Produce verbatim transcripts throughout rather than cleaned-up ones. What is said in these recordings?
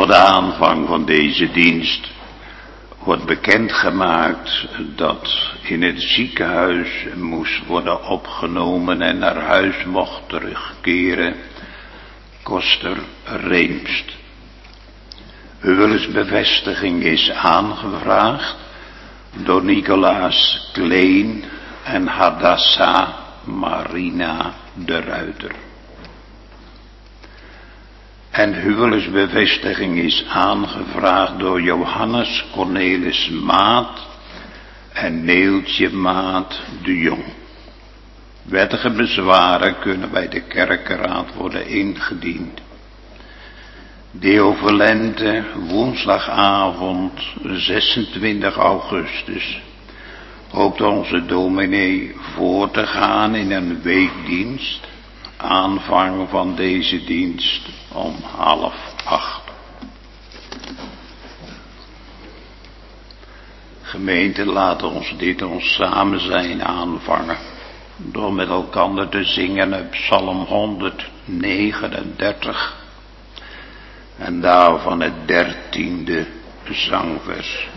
Voor de aanvang van deze dienst wordt bekendgemaakt dat in het ziekenhuis moest worden opgenomen en naar huis mocht terugkeren koster Reemst. Huwelijksbevestiging is aangevraagd door Nicolaas Kleen en Hadassa Marina de Ruiter. En huwelijksbevestiging is aangevraagd door Johannes Cornelis Maat en Neeltje Maat de Jong. Wettige bezwaren kunnen bij de kerkenraad worden ingediend. Deo Volente, woensdagavond zesentwintig augustus, hoopt onze dominee voor te gaan in een weekdienst. Aanvang van deze dienst om half acht. Gemeente, laat ons dit ons samen zijn aanvangen door met elkaar te zingen op Psalm honderdnegenendertig en daarvan het dertiende zangvers.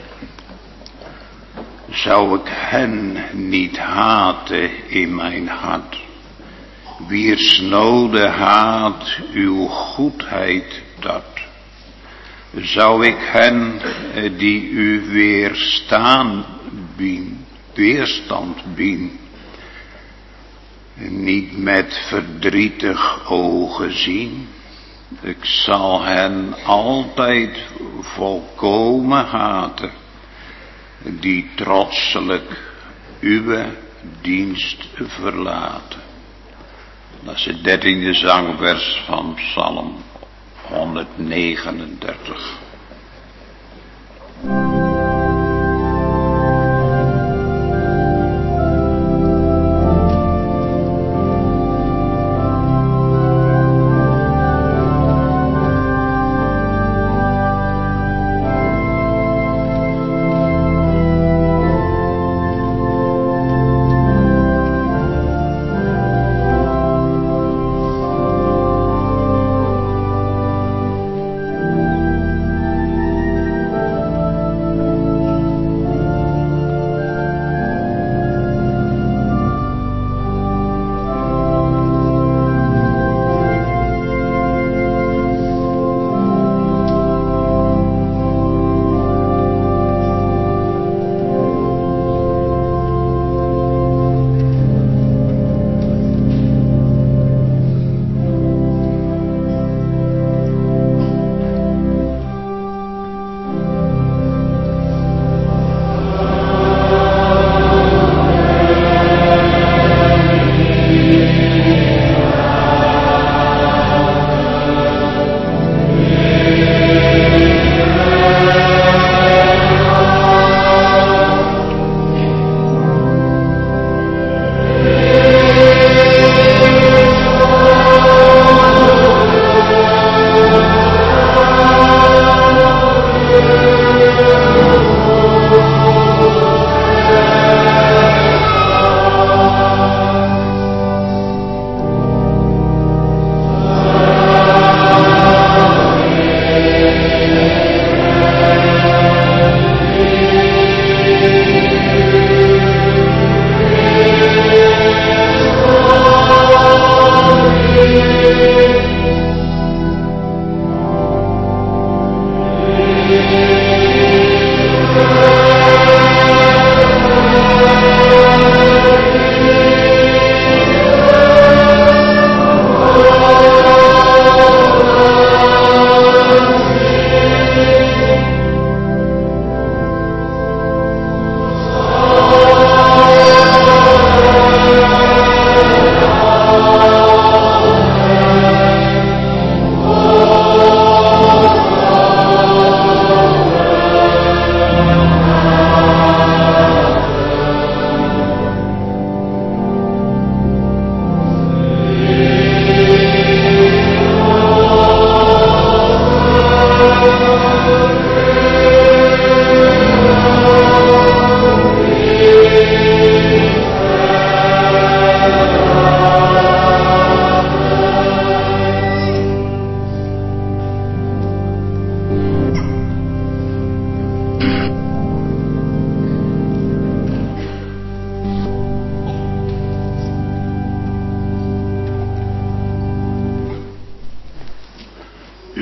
Zou ik hen niet haten in mijn hart, wier snode haat uw goedheid tart? Zou ik hen die u weerstaan bien, weerstand bien, niet met verdrietig ogen zien? Ik zal hen altijd volkomen haten, die trotselijk uw dienst verlaten. Dat is het dertiende zangvers van Psalm honderdnegenendertig.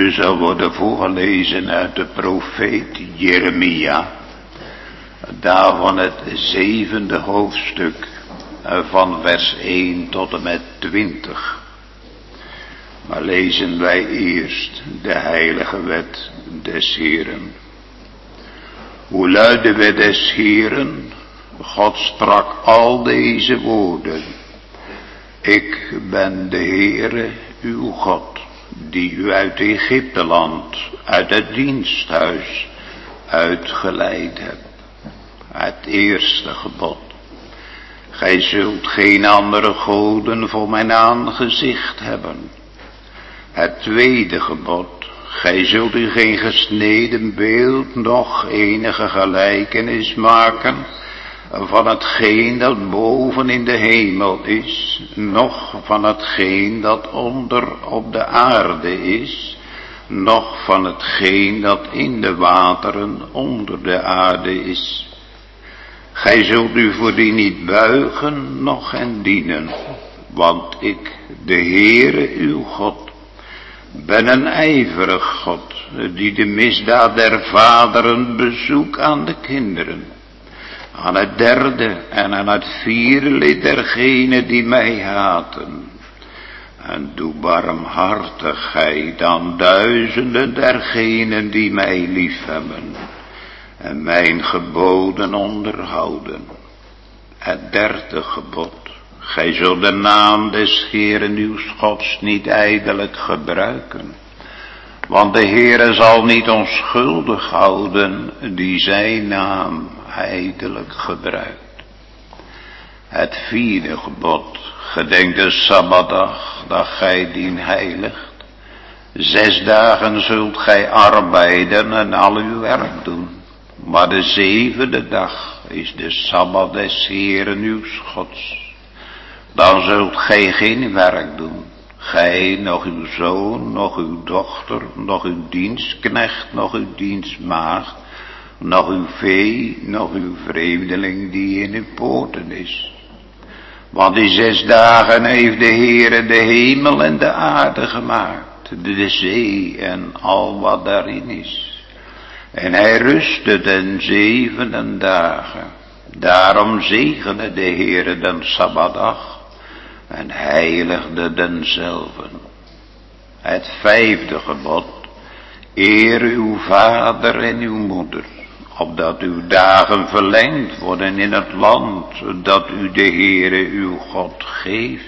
u zal worden voorgelezen uit de profeet Jeremia, daarvan het zevende hoofdstuk van vers één tot en met twintig. Maar lezen wij eerst de heilige wet des Heeren. Hoe luidde wet des Heeren? God sprak al deze woorden. Ik ben de Heere, uw God, die u uit Egypteland, uit het diensthuis, uitgeleid heb. Het eerste gebod. Gij zult geen andere goden voor mijn aangezicht hebben. Het tweede gebod. Gij zult u geen gesneden beeld, noch enige gelijkenis maken van hetgeen dat boven in de hemel is, noch van hetgeen dat onder op de aarde is, noch van hetgeen dat in de wateren onder de aarde is. Gij zult u voor die niet buigen, noch hen dienen, want ik, de Heere uw God, ben een ijverig God, die de misdaad der vaderen bezoekt aan de kinderen, aan het derde en aan het vierde lid dergenen die mij haten. En doe barmhartigheid aan duizenden dergenen die mij liefhebben en mijn geboden onderhouden. Het derde gebod. Gij zult de naam des Heeren uw Gods niet ijdelijk gebruiken, want de Heere zal niet onschuldig houden die zijn naam ijdelijk gebruikt. Het vierde gebod. Gedenk de Sabbatdag, dat gij dien heiligt. Zes dagen zult gij arbeiden en al uw werk doen, maar de zevende dag is de Sabbat des Heeren uw Gods. Dan zult gij geen werk doen, gij, nog uw zoon, nog uw dochter, nog uw dienstknecht, nog uw dienstmaagd, nog uw vee, nog uw vreemdeling die in uw poorten is. Want die zes dagen heeft de Heere de hemel en de aarde gemaakt, de zee en al wat daarin is. En hij rustte den zevende dagen. Daarom zegende de Heere den Sabbatdag en heiligde denzelven. Het vijfde gebod. Eer uw vader en uw moeder, opdat uw dagen verlengd worden in het land dat u de Heere uw God geeft.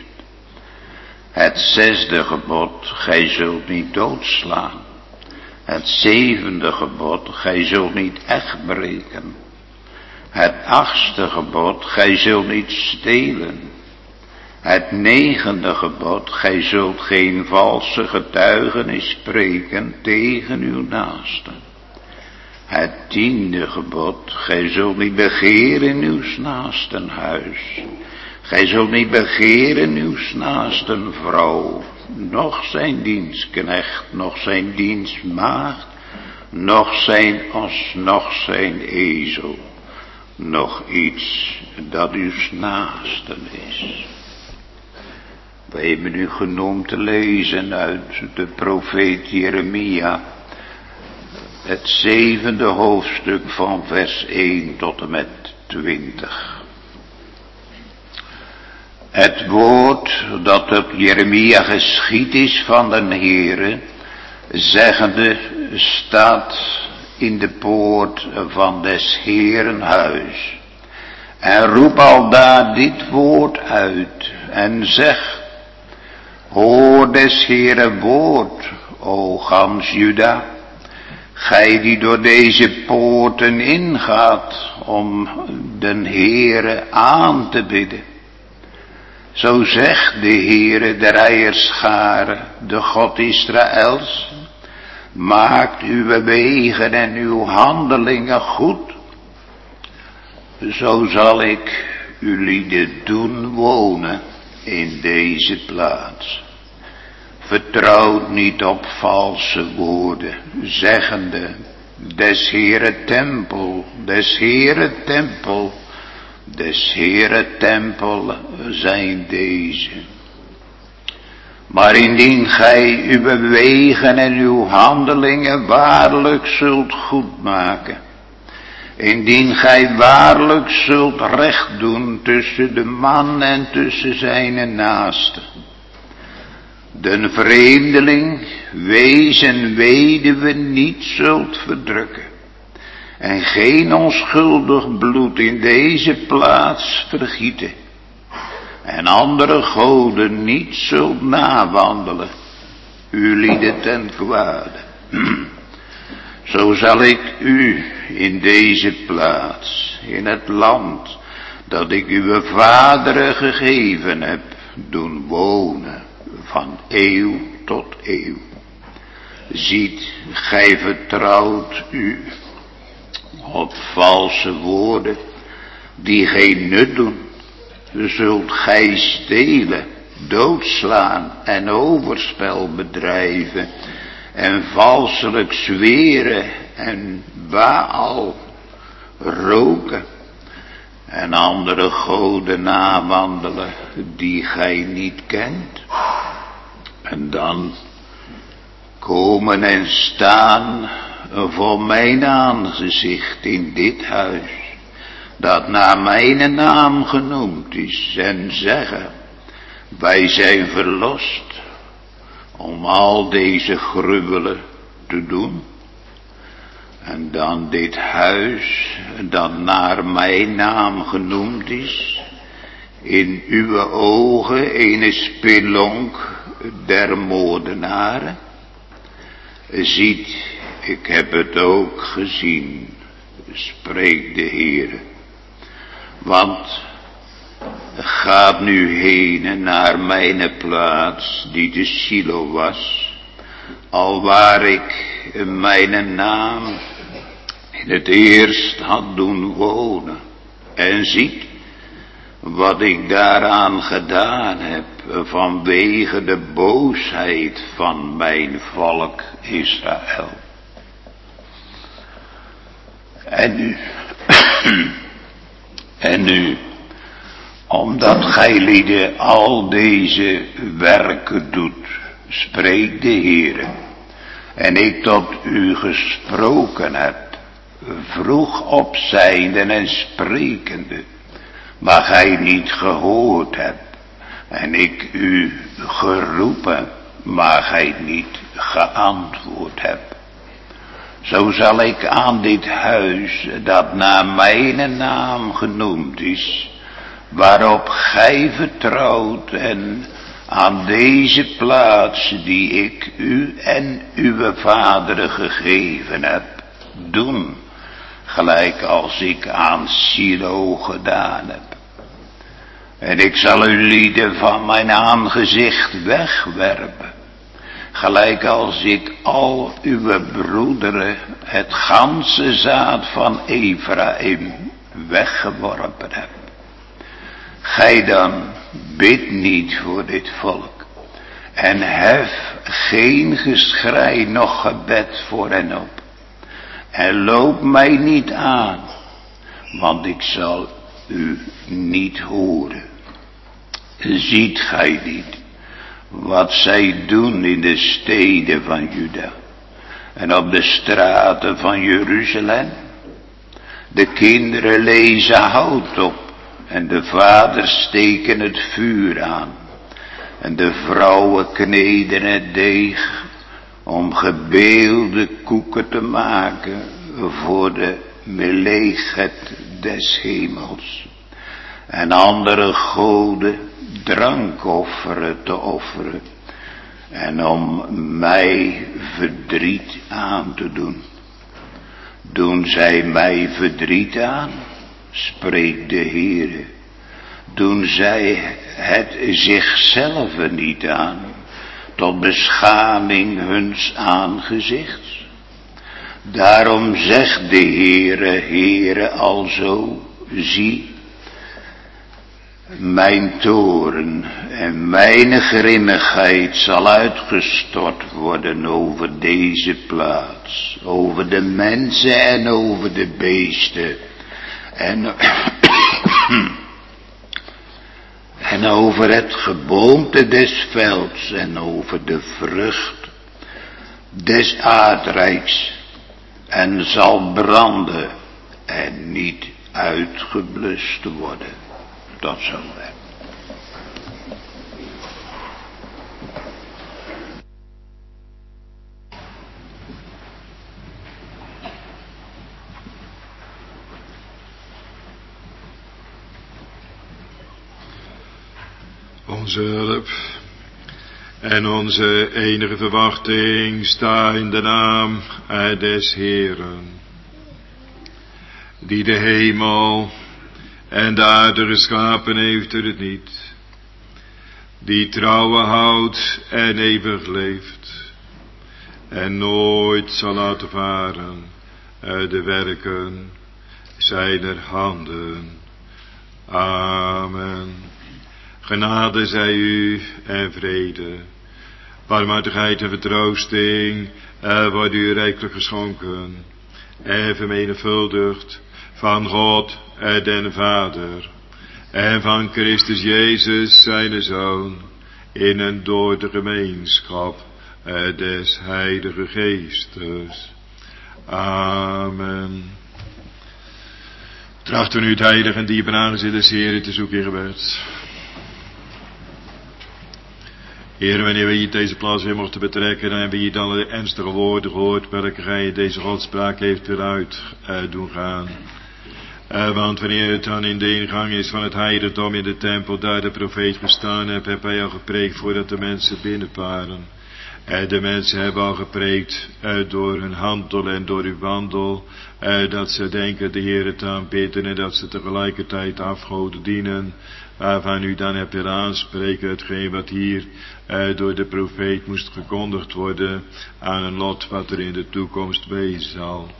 Het zesde gebod. Gij zult niet doodslaan. Het zevende gebod. Gij zult niet echt breken. Het achtste gebod. Gij zult niet stelen. Het negende gebod, gij zult geen valse getuigenis spreken tegen uw naaste. Het tiende gebod, gij zult niet begeren in uw naasten huis. Gij zult niet begeren uw naasten vrouw, noch zijn dienstknecht, noch zijn dienstmaagd, noch zijn os, noch zijn ezel, noch iets dat uw naasten is. We hebben u genoemd te lezen uit de profeet Jeremia, het zevende hoofdstuk van vers één tot en met twintig. Het woord dat tot Jeremia geschied is van den Heere, zeggende, staat in de poort van des Heeren huis. En roep aldaar dit woord uit en zeg, hoor des Heere woord, o gans Juda, gij die door deze poorten ingaat om den Heere aan te bidden. Zo zegt de Heere der Heerscharen, de God Israëls, maakt uw wegen en uw handelingen goed. Zo zal ik uw lieden doen wonen in deze plaats. Vertrouwt niet op valse woorden, zeggende, des Heere tempel, des Heere tempel, des Heere tempel zijn deze. Maar indien gij uw wegen en uw handelingen waarlijk zult goedmaken, indien gij waarlijk zult recht doen tussen de man en tussen zijn naaste, de vreemdeling, wees en weduwe niet zult verdrukken, en geen onschuldig bloed in deze plaats vergieten, en andere goden niet zult nawandelen, u lieden ten kwade. Zo zal ik u in deze plaats, in het land dat ik uw vaderen gegeven heb, doen wonen van eeuw tot eeuw. Ziet, gij vertrouwt u op valse woorden die geen nut doen. Zult gij stelen, doodslaan en overspel bedrijven en valselijk zweren en Baal roken en andere goden nawandelen die gij niet kent, en dan komen en staan voor mijn aangezicht in dit huis, dat naar mijn naam genoemd is, en zeggen, wij zijn verlost om al deze gruwelen te doen. En dan dit huis, dat naar mijn naam genoemd is, in uw ogen een spelonk der moordenaren. Ziet, ik heb het ook gezien, spreekt de Heere. Want gaat nu heen naar mijn plaats die de Silo was, alwaar ik mijn naam in het eerst had doen wonen. En ziet wat ik daaraan gedaan heb vanwege de boosheid van mijn volk Israël. En nu, en nu, omdat gij lieden al deze werken doet, spreekt de Heere, en ik tot u gesproken heb, vroeg opzijnde en sprekende, maar gij niet gehoord hebt, en ik u geroepen, maar gij niet geantwoord hebt. Zo zal ik aan dit huis, dat naar mijn naam genoemd is, waarop gij vertrouwt, en aan deze plaats die ik u en uw vaderen gegeven heb, doen, gelijk als ik aan Silo gedaan heb. En ik zal uw lieden van mijn aangezicht wegwerpen, gelijk als ik al uw broederen, het ganse zaad van Ephraim, weggeworpen heb. Gij dan, bid niet voor dit volk, en hef geen geschrei noch gebed voor hen op, en loop mij niet aan, want ik zal u niet horen. Ziet gij niet wat zij doen in de steden van Juda en op de straten van Jeruzalem? De kinderen lezen hout op en de vaders steken het vuur aan en de vrouwen kneden het deeg om gebeelde koeken te maken voor de melechet des hemels en andere goden drankofferen te offeren en om mij verdriet aan te doen. Doen zij mij verdriet aan, spreekt de Heere. Doen zij het zichzelf niet aan, tot beschaming huns aangezichts? Daarom zegt de Heere, Heere alzo, zie, mijn toorn en mijn grimmigheid zal uitgestort worden over deze plaats, over de mensen en over de beesten. En En over het geboomte des velds en over de vrucht des aardrijks, en zal branden en niet uitgeblust worden. Tot zover. Onze hulp en onze enige verwachting sta in de naam des Heeren, die de hemel en de aarde geschapen heeft er het niet, die trouwe houdt en eeuwig leeft, en nooit zal laten varen de werken zijner handen. Amen. Genade zij u en vrede, barmhartigheid en vertroosting uh, wordt u rijkelijk geschonken en vermenigvuldigd van God uh, den Vader en van Christus Jezus zijn Zoon, in en door de gemeenschap uh, des Heilige Geestes. Amen. Trachten u het heilige en diepe aangezicht des Heeren te zoeken in gebed. Heer, wanneer we hier deze plaats weer mochten betrekken, dan hebben we hier dan de ernstige woorden gehoord, welke gij deze Godspraak heeft eruit uh, doen gaan. Uh, want wanneer het dan in de ingang is van het heiligdom in de tempel, daar de profeet gestaan heeft, heb hij al gepreekt voordat de mensen binnenvaren. Uh, de mensen hebben al gepreekt uh, door hun handel en door uw wandel, uh, dat ze denken de Heer het aanbidden en dat ze tegelijkertijd afgoden dienen, waarvan u dan hebt willen aanspreken hetgeen wat hier uh, door de profeet moest gekondigd worden aan een lot wat er in de toekomst wezen zal.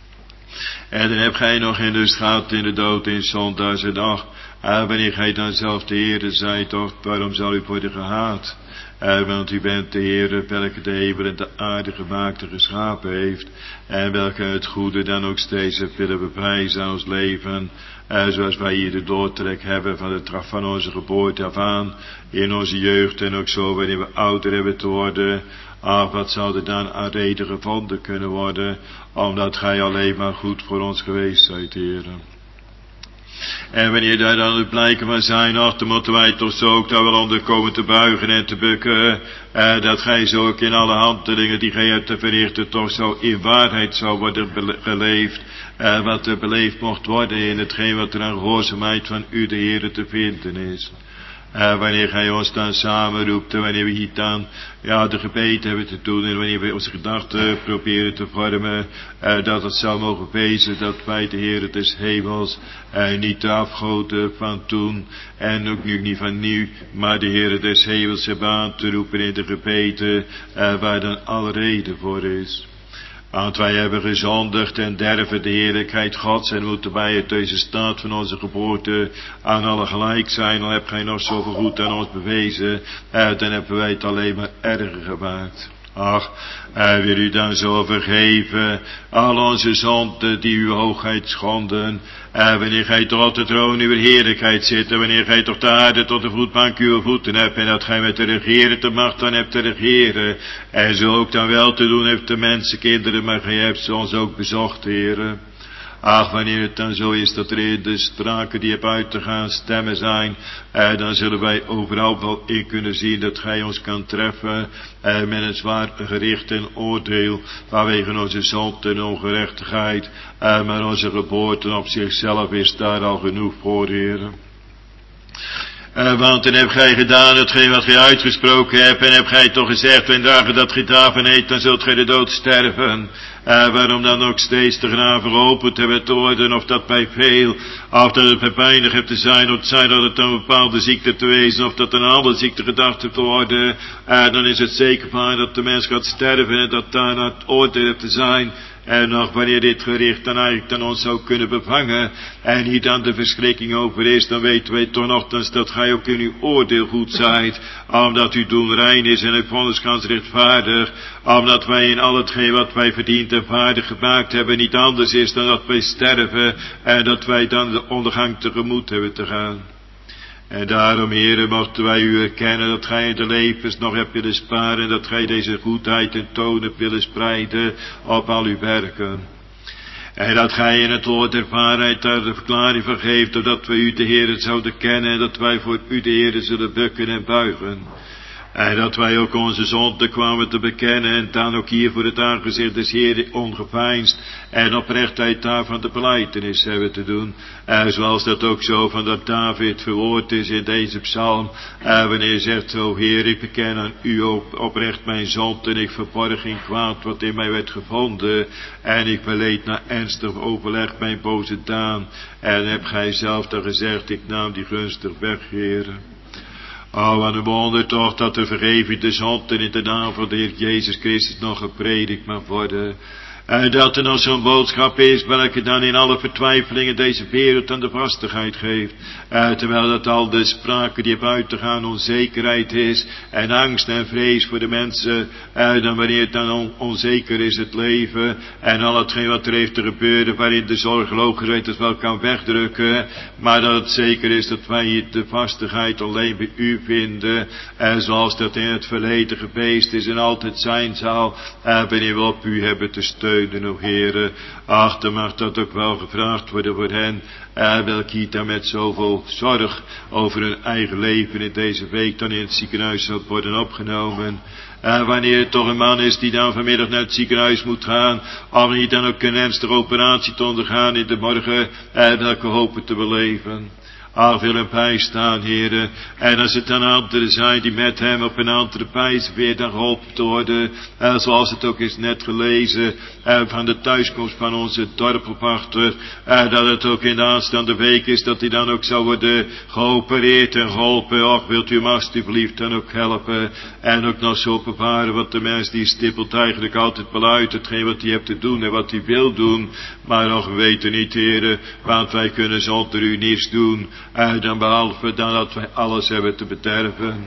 En dan heb gij nog in de schaat, in de dood, in zondags en dag, uh, wanneer gij dan zelf de Heere zijt, toch, waarom zal u worden gehaat? Uh, want u bent de Heere, welke de hemel en de aarde gemaakt en geschapen heeft, en welke het goede dan ook steeds heeft willen beprijzen aan ons leven, uh, zoals wij hier de doortrek hebben van de traf van onze geboorte af aan, in onze jeugd en ook zo wanneer we ouder hebben te worden. Ach, wat zou er dan aan reden gevonden kunnen worden, omdat gij alleen maar goed voor ons geweest zijt, Heere. En wanneer daar dan het blijken van zijn, ach, dan moeten wij toch zo ook daar wel onder komen te buigen en te bukken, eh, dat gij zo ook in alle handelingen die gij hebt te verrichten, toch zo in waarheid zou worden bele- geleefd, eh, wat er beleefd mocht worden in hetgeen wat er aan gehoorzaamheid van u de Heere te vinden is. Uh, wanneer gij ons dan samenroept en wanneer we hier dan ja, de gebeden hebben te doen en wanneer we onze gedachten proberen te vormen, uh, dat het zou mogen wezen dat wij de Heere des hemels uh, niet de afgoden van toen en ook nu niet van nu, maar de Heere des hemels hebben aan te roepen in de gebeden uh, waar dan alle reden voor is. Want wij hebben gezondigd en derven de heerlijkheid Gods en moeten wij het deze staat van onze geboorte aan alle gelijk zijn. Al hebt gij nog zoveel goed aan ons bewezen, eh, dan hebben wij het alleen maar erger gemaakt. Ach, hij wil u dan zo vergeven, al onze zonden die uw hoogheid schonden, en wanneer gij toch op de troon uw heerlijkheid zit, en wanneer gij toch de aarde tot de voetbank uw voeten hebt, en dat gij met de regeren te macht dan hebt te regeren, en zo ook dan wel te doen heeft de mensenkinderen, maar gij hebt ze ons ook bezocht, Heere. Ach, wanneer het dan zo is dat er in de spraken die op uit te gaan stemmen zijn, eh, dan zullen wij overal wel in kunnen zien dat gij ons kan treffen eh, met een zwaar gericht en oordeel vanwege onze zonde en ongerechtigheid. Eh, maar onze geboorte op zichzelf is daar al genoeg voor, Heere. Uh, want dan heb gij gedaan hetgeen wat gij uitgesproken hebt, en heb gij toch gezegd, en dagen dat gij graven heet, dan zult gij de dood sterven. Uh, waarom dan ook steeds de graven geopend hebben te worden, of dat bij veel, of dat het bij weinig heeft te zijn, of het zijn dat het een bepaalde ziekte te wezen, of dat een andere ziekte gedacht heeft te worden, uh, dan is het zeker van dat de mens gaat sterven, en dat daar het oordeel heeft te zijn. En nog wanneer dit gericht dan eigenlijk dan ons zou kunnen bevangen, en hier dan de verschrikking over is, dan weten wij toch nogthans dat gij ook in uw oordeel goed zijt, omdat uw doen rein is en uw vonniskans rechtvaardig, omdat wij in al hetgeen wat wij verdiend en vaardig gemaakt hebben niet anders is dan dat wij sterven, en dat wij dan de ondergang tegemoet hebben te gaan. En daarom, Heere, mochten wij u erkennen dat gij de levens nog hebt willen sparen en dat gij deze goedheid en toon hebt willen spreiden op al uw werken. En dat gij in het woord der waarheid daar de verklaring van geeft, doordat wij u de Heere zouden kennen en dat wij voor u de Heere zullen bukken en buigen. En dat wij ook onze zonde kwamen te bekennen en dan ook hier voor het aangezicht des Heeren ongeveinsd en oprechtheid daarvan de belijdenis hebben te doen. En zoals dat ook zo van dat David verwoord is in deze psalm. En wanneer hij zegt, o Heer, ik beken aan u op, oprecht mijn zonde en ik verborg geen kwaad wat in mij werd gevonden. En ik beleed na ernstig overleg mijn boze daan. En heb gij zelf dan gezegd, ik nam die gunstig weg, Heere. Oh, wat een wonder toch dat de vergeving de zonde in de naam van de Heer Jezus Christus nog gepredikt mag worden. En dat er nog zo'n boodschap is, welke dan in alle vertwijfelingen deze wereld aan de vastigheid geeft. Uh, terwijl dat al de sprake die buiten gaan onzekerheid is, en angst en vrees voor de mensen, uh, dan wanneer het dan on- onzeker is het leven, en al hetgeen wat er heeft te gebeuren, waarin de zorgeloosheid het wel kan wegdrukken, maar dat het zeker is dat wij de vastigheid alleen bij u vinden, en zoals dat in het verleden geweest is en altijd zijn zal, uh, wanneer we op u hebben te steunen. O Heere, ach, dan mag dat ook wel gevraagd worden voor hen, eh, welke hier dan met zoveel zorg over hun eigen leven in deze week dan in het ziekenhuis zal worden opgenomen. Uh, wanneer het toch een man is die dan vanmiddag naar het ziekenhuis moet gaan, om hier dan ook een ernstige operatie te ondergaan in de morgen, uh, welke hopen te beleven. Ach, wil hem bijstaan, Heere. En als het dan anderen zijn die met hem op een andere wijze weer dan geholpen te worden, eh, zoals het ook is net gelezen, eh, van de thuiskomst van onze dorpelwachter, eh, dat het ook in de aanstaande week is, dat hij dan ook zou worden geopereerd en geholpen. Och, wilt u hem alstublieft dan ook helpen, en ook nog zo bevaren, want de mens die stippelt eigenlijk altijd wel uit hetgeen wat hij heeft te doen en wat hij wil doen, maar nog we weten niet, Heere, want wij kunnen zonder u niets doen, Uh, dan behalve dan dat wij alles hebben te bederven.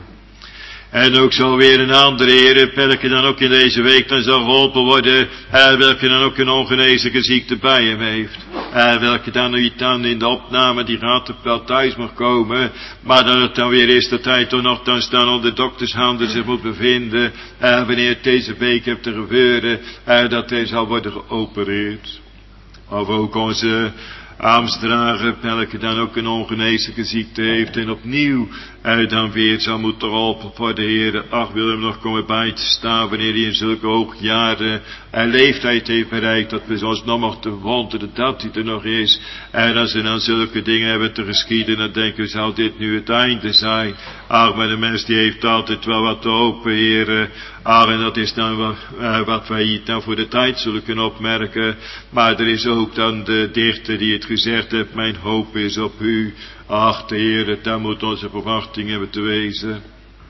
En ook zo weer een andere Heere, welke dan ook in deze week dan zal geholpen worden, uh, welke dan ook een ongeneeslijke ziekte bij hem heeft. Uh, welke dan niet dan in de opname die gaat wel thuis mag komen, maar dat het dan weer is dat hij toch nog dan staan onder doktershanden zich moet bevinden, uh, wanneer het deze week heeft te gebeuren, uh, dat hij zal worden geopereerd. Of ook onze Amstdrager, welke dan ook een ongeneeslijke ziekte heeft en opnieuw uit dan weer zal moeten geholpen voor de Heer. Ach, wil hem nog komen bij te staan wanneer hij in zulke hoge jaren en leeftijd heeft bereikt, dat we ons nog mochten wonderen dat hij er nog is. En als we dan zulke dingen hebben te geschieden, dan denken we, zou dit nu het einde zijn? Ach, maar de mens die heeft altijd wel wat te hopen, Heer. Ach, en dat is dan wat, uh, wat wij hier dan voor de tijd zullen kunnen opmerken. Maar er is ook dan de dichter die het gezegd heeft, mijn hoop is op u. Ach, de Heer, daar moet onze verwachting hebben te wezen.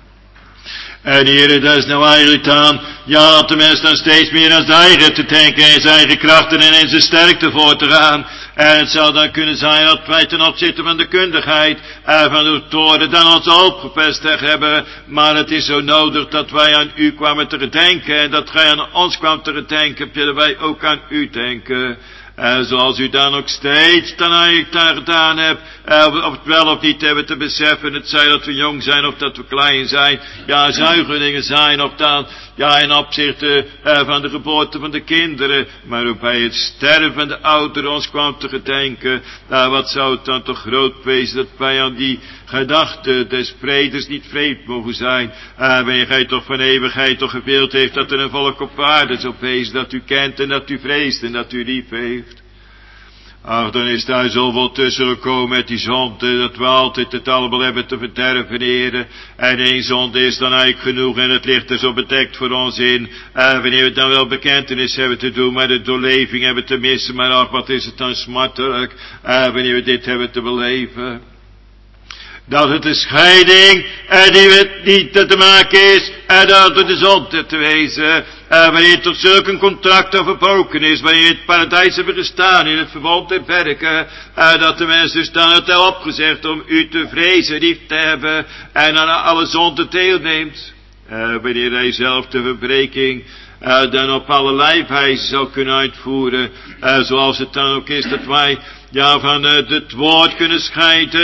En Heer, dat is nou eigenlijk dan, ja, dat de mens dan steeds meer aan zijn eigen te denken, en zijn eigen krachten en in zijn sterkte voor te gaan. En het zou dan kunnen zijn dat wij ten opzichte van de kundigheid en van de toren dan onze hoop gevestigd hebben. Maar het is zo nodig dat wij aan u kwamen te gedenken, en dat gij aan ons kwam te gedenken, willen wij ook aan u denken. En zoals u dan ook steeds dan eigenlijk daar gedaan hebt, of, of het wel of niet hebben te beseffen, het zij dat we jong zijn of dat we klein zijn, ja, zuigelingen zijn, of dan, ja, in opzichte uh, van de geboorte van de kinderen, maar ook bij het sterven van de ouderen ons kwam te gedenken, nou, wat zou het dan toch groot wezen dat wij aan die gedachte des vredes niet vreemd mogen zijn, uh, wanneer gij toch van eeuwigheid toch gewild heeft dat er een volk op aarde zou wezen, dat u kent en dat u vreest en dat u lief heeft. Ach, dan is daar zoveel tussen gekomen met die zonde, dat we altijd het allemaal hebben te verderven, Heere. En één zonde is dan eigenlijk genoeg, en het ligt er zo bedekt voor ons in. Uh, wanneer we dan wel bekentenis hebben te doen, maar de doorleving hebben te missen, maar ach, wat is het dan smartelijk, uh, wanneer we dit hebben te beleven. Dat het de scheiding, uh, die we niet te maken is, en dat het de zonde te wezen. Uh, wanneer toch zulk een contract al verbroken is, wanneer het paradijs hebben gestaan in het verbond en werken, uh, dat de mens dus dan het al opgezegd om u te vrezen, lief te hebben, en aan alle zonde deelneemt. Uh, wanneer hij zelf de verbreking uh, dan op allerlei wijze zou kunnen uitvoeren, uh, zoals het dan ook is dat wij ja, van uh, het woord kunnen scheiden,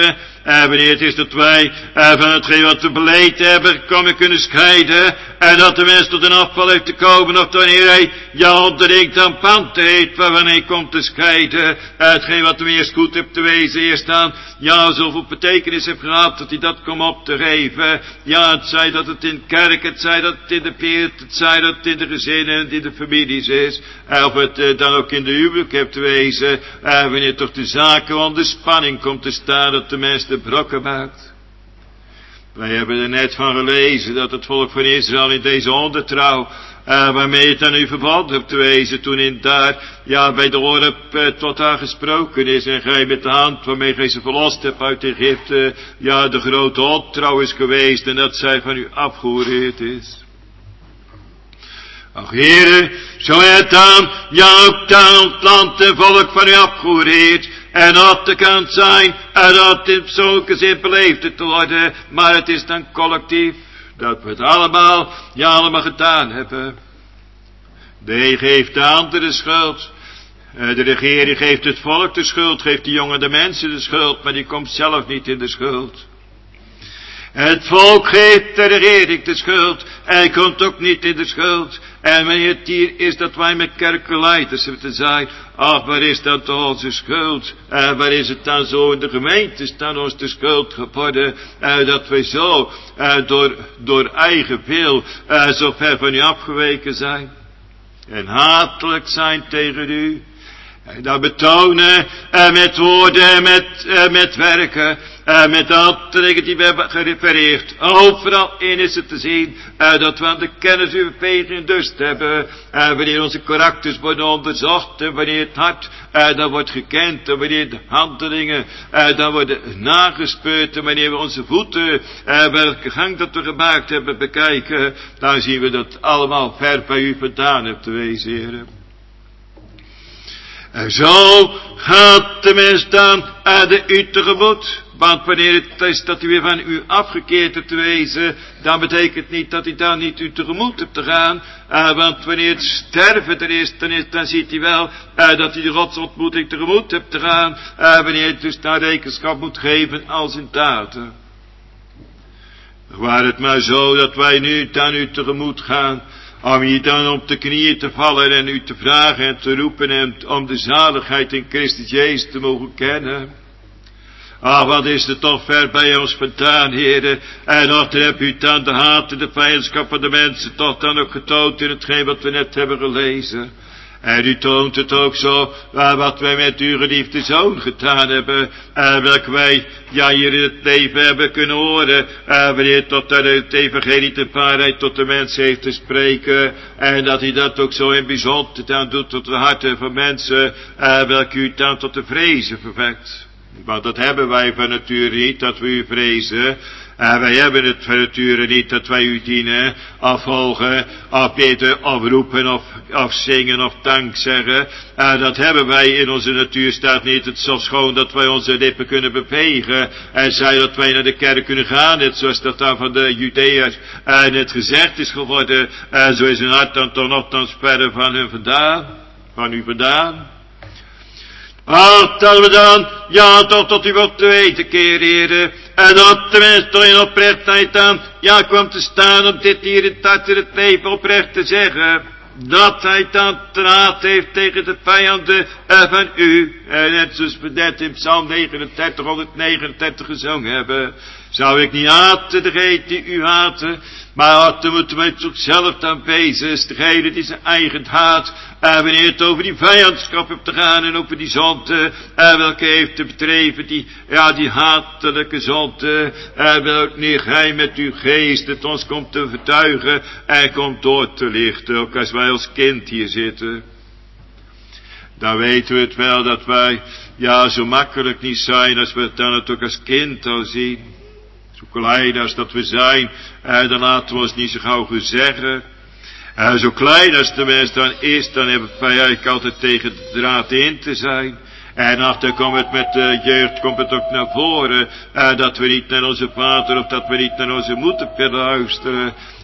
En wanneer het is dat wij uh, van hetgeen wat we beleid hebben, komen kunnen scheiden. En dat de mens tot een afval heeft te komen. Of wanneer hij, ja, ontdrinkt aan pand heeft, waarvan hij komt te scheiden. Hetgeen wat hem eerst goed hebt te wezen, eerst aan, ja, zoveel betekenis heeft gehad, dat hij dat komt op te geven. Ja, het zij dat het in kerk, het zij dat het in de peert, het zij dat het in de gezinnen en in de families is. Of het uh, dan ook in de huwelijk heeft te wezen. Uh, wanneer toch de zaken onder spanning komt te staan, dat de mens de brokken maakt. Wij hebben er net van gelezen dat het volk van Israël in deze ondertrouw, uh, waarmee het aan u verband hebt te wezen, toen in daar, ja, bij de Horeb uh, tot haar gesproken is, en gij met de hand waarmee gij ze verlost hebt uit Egypte, ja, de grote ontrouw is geweest, en dat zij van u afgehoord is. Ach, Heere, zo het dan, ja, ook dan het land en volk van u afgehoord, en dat er kan zijn, en dat in zulke zin beleefd te worden, maar het is dan collectief, dat we het allemaal, ja, allemaal gedaan hebben. De een geeft de ander de schuld. De regering geeft het volk de schuld, geeft de jongen de mensen de schuld, maar die komt zelf niet in de schuld. Het volk geeft de regering de schuld, en hij komt ook niet in de schuld. En wanneer het hier is dat wij met kerkeleiders te zijn, ach, waar is dan toch onze schuld? En waar is het dan zo in de gemeente, is dan ons de schuld geworden, en dat wij zo, en door, door eigen wil, en zo ver van u afgeweken zijn. En hatelijk zijn tegen u. En dat betonen, en met woorden, en met, en met werken, en met al de dingen die we hebben gerefereerd. Overal in is het te zien, en dat we aan de kennis uw peging dus hebben. En wanneer onze karakters worden onderzocht, en wanneer het hart, en dan wordt gekend, en wanneer de handelingen, en dan worden nagespeurd, en wanneer we onze voeten, en welke gang dat we gemaakt hebben, bekijken, dan zien we dat allemaal ver bij u vandaan hebt te wezen, Heer. En zo gaat de mens dan aan de u tegemoet. Want wanneer het is dat u weer van u afgekeerd hebt te wezen, dan betekent niet dat u dan niet u tegemoet hebt te gaan. Uh, want wanneer het sterven er is, dan, is, dan ziet hij wel uh, dat hij de godsontmoeting tegemoet hebt te gaan. Uh, wanneer het dus naar rekenschap moet geven als in daden. Waar het maar zo dat wij nu aan u tegemoet gaan, om hier dan op de knieën te vallen en u te vragen en te roepen en om de zaligheid in Christus Jezus te mogen kennen. Ah, wat is er toch ver bij ons vandaan, heren. En nog heb u dan de haat en de vijandschap van de mensen toch dan ook getoond in hetgeen wat we net hebben gelezen. En u toont het ook zo, wat wij met uw geliefde zoon gedaan hebben, en welke wij, ja, hier in het leven hebben kunnen horen, en wanneer tot het evangelie de waarheid tot de mens heeft te spreken, en dat hij dat ook zo in bijzonder dan doet tot de harten van mensen, en welke u dan tot de vrezen verwekt. Want dat hebben wij van nature niet, dat we u vrezen. En wij hebben het van nature niet dat wij u dienen, of volgen, of bidden, of roepen, of, of zingen, of dank zeggen. En dat hebben wij in onze natuur staat niet. Het is zo schoon dat wij onze lippen kunnen bewegen. En zij dat wij naar de kerk kunnen gaan, net zoals dat dan van de Judeërs en het gezegd is geworden. En zo is hun hart dan toch nogthans verder van hun vandaan, van u vandaan. Ach, dat we dan, ja, toch tot u wat te weten keren, heren. En dat de mens toch in oprechtheid dan, ja, kwam te staan om dit hier in het hart in het leven oprecht te zeggen. Dat hij dan traat heeft tegen de vijanden van u. En net zoals we net in Psalm negenendertig, honderdnegenendertig gezongen hebben. Zou ik niet haten degene die u haten, maar haten moeten wij toch zelf dan wezen, is degene die zijn eigen haat. En wanneer het over die vijandschap hebt te gaan en over die zonde, en welke heeft te bedreven, die, ja, die hatelijke zonde, en welke gij met uw geest het ons komt te vertuigen en komt door te lichten, ook als wij als kind hier zitten. Dan weten we het wel dat wij, ja, zo makkelijk niet zijn als we het dan het ook als kind al zien. Zo klein als dat we zijn, en dan laten we ons niet zo gauw zeggen. En zo klein als de mens dan is, dan hebben wij eigenlijk altijd tegen de draad in te zijn. En achter komt het met de jeugd, komt het ook naar voren, uh, dat we niet naar onze vader of dat we niet naar onze moeder kunnen luisteren.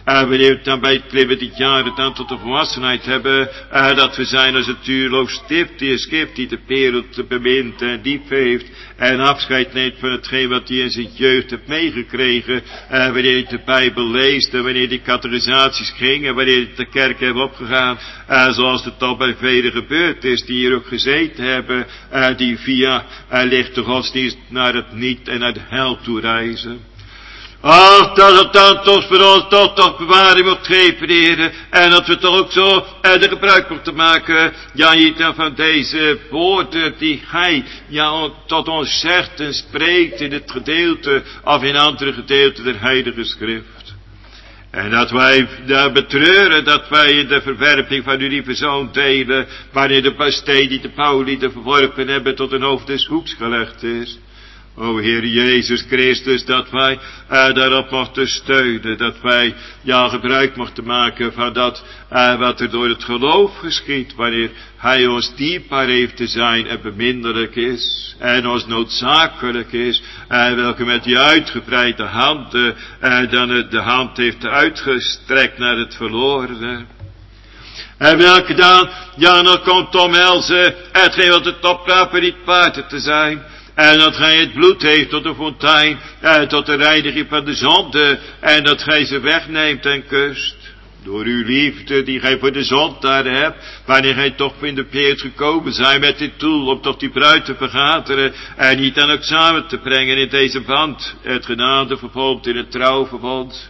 Uh, wanneer we dan bij het klimmen dit jaar het dan tot de volwassenheid hebben, uh, dat we zijn als het tuurloos stift, die skip die de wereld bemint en diep heeft en afscheid neemt van hetgeen wat hij in zijn jeugd heeft meegekregen, uh, wanneer hij de Bijbel leest en wanneer die categorisaties ging en wanneer hij de kerk heeft opgegaan, uh, zoals het al bij velen gebeurd is, die hier ook gezeten hebben, uh, die via uh, lichte godsdienst naar het niet en naar de hel toe reizen. Ach, dat het dan toch voor ons toch toch bewaring mocht geven, heren. En dat we toch ook zo er de gebruik mochten maken. Ja, hier van deze woorden die gij ja, tot ons zegt en spreekt in het gedeelte of in andere gedeelten der Heilige Schrift. En dat wij daar betreuren dat wij de verwerping van uw lieve zoon delen, wanneer de basteen die de Paulieden verworpen hebben tot een hoofd des hoeks gelegd is. O Heer Jezus Christus, dat wij uh, daarop mochten steunen, dat wij ja gebruik mochten maken van dat uh, wat er door het geloof geschiet, wanneer Hij ons dierbaar heeft te zijn en beminnelijk is, en ons noodzakelijk is, uh, welke met die uitgebreide handen uh, dan het de hand heeft uitgestrekt naar het verlorene. En welke dan, ja nog komt omhelzen, hetgeen wat het oprapen niet waard te zijn. En dat gij het bloed heeft tot de fontein, en tot de reiniging van de zonde, en dat gij ze wegneemt en kust. Door uw liefde die gij voor de zondaar hebt, wanneer gij toch in de peert gekomen zijt met dit doel, om tot die bruid te vergaderen, en niet aan ook samen te brengen in deze band, het genadeverbond in het trouwverbond.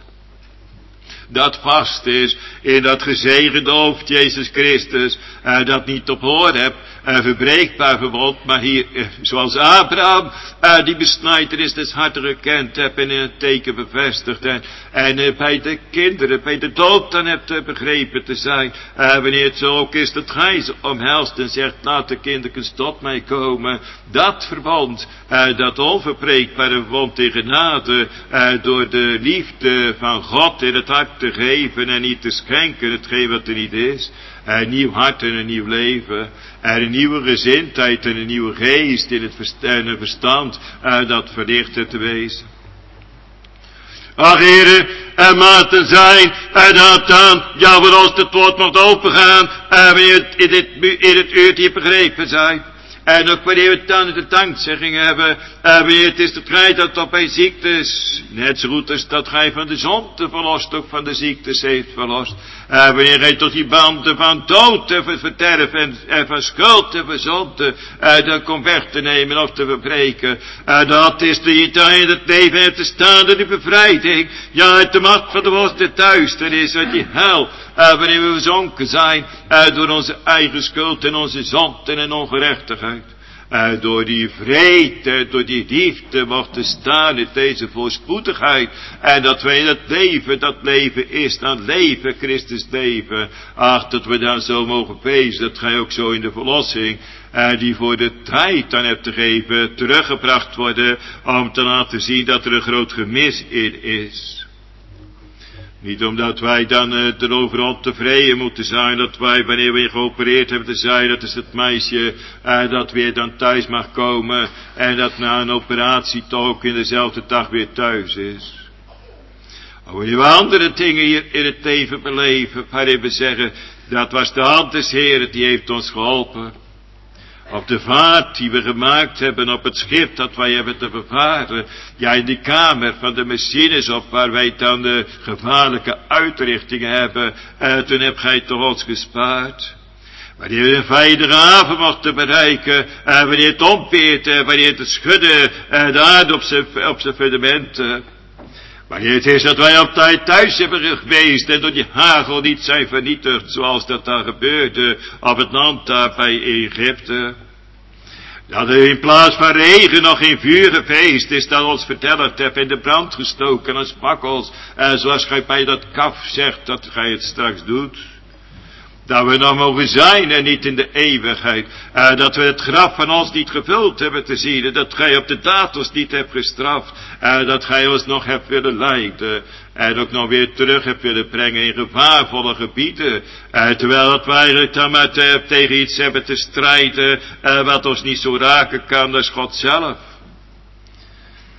Dat vast is in dat gezegende hoofd Jezus Christus, uh, dat niet op hoor hebt, uh, verbreekbaar verbond, maar hier, uh, zoals Abraham, uh, die besnijdenis des harten gekend hebt en in het teken bevestigd en, en uh, bij de kinderen, bij de dood dan hebt uh, begrepen te zijn, uh, wanneer het zo ook is dat gij ze omhelst en zegt, laat de kindertjes tot mij komen, dat verbond, uh, dat onverbreekbare verbond in genade, uh, door de liefde van God in het hart te geven en niet te schenken hetgeen wat er niet is. Een nieuw hart en een nieuw leven. En een nieuwe gezindheid en een nieuwe geest in het verst- en een verstand uh, dat verlicht te wezen. Ach heren, er maten zijn, en dat dan, ja voor ons het woord mocht opengaan, en wanneer het in het, in het uurtje begrepen zijn. En ook wanneer we dan de dankzegging hebben, en wanneer het is dat gij dat op bij ziektes, net zo goed als dat gij van de zonde verlost, ook van de ziektes heeft verlost. En wanneer gij tot die banden van dood en van verderf en, en van schuld en van zonde, en dan komt weg te nemen of te verbreken. En dat is de in het leven en te staan in de bevrijding. Ja, uit de macht van de worst de duisternis, uit die hel. En wanneer we verzonken zijn, en door onze eigen schuld en onze zonde en ongerechtigheid. En door die vrede, door die liefde mochten staan in deze voorspoedigheid. En dat wij in het leven, dat leven is dan leven, Christus leven. Ach, dat we dan zo mogen wezen, dat gij ook zo in de verlossing, en die voor de tijd aan hebt te geven, teruggebracht worden, om te laten zien dat er een groot gemis in is. Niet omdat wij dan uh, erover ontevreden moeten zijn, dat wij wanneer we geopereerd hebben te zijn, dat is het meisje uh, dat weer dan thuis mag komen en dat na een operatie toch ook in dezelfde dag weer thuis is. Maar wanneer we andere dingen hier in het leven beleven, waarin we zeggen, dat was de hand des Heeren, die heeft ons geholpen. Op de vaart die we gemaakt hebben, op het schip dat wij hebben te bevaren. Ja, in die kamer van de machines op waar wij dan de gevaarlijke uitrichtingen hebben. En toen heb gij toch ons gespaard. Wanneer we een veilige haven mochten bereiken. En wanneer het ompeert, en wanneer het schudden, en de aarde op zijn, op zijn fundamenten. Wanneer het is dat wij op tijd thuis hebben geweest en door die hagel niet zijn vernietigd, zoals dat dan gebeurde op het land daar bij Egypte. Dat er in plaats van regen nog geen vuur geweest is, dat ons verteld hebt in de brand gestoken als fakkels, en zoals gij bij dat kaf zegt dat gij het straks doet. Dat we nog mogen zijn en niet in de eeuwigheid. Uh, dat we het graf van ons niet gevuld hebben te zien. En dat gij op de daad ons niet hebt gestraft. Uh, dat gij ons nog hebt willen leiden. En ook nog weer terug hebt willen brengen in gevaarvolle gebieden. Uh, terwijl dat wij eigenlijk dan met, uh, tegen iets hebben te strijden. Uh, wat ons niet zo raken kan, dat is God zelf.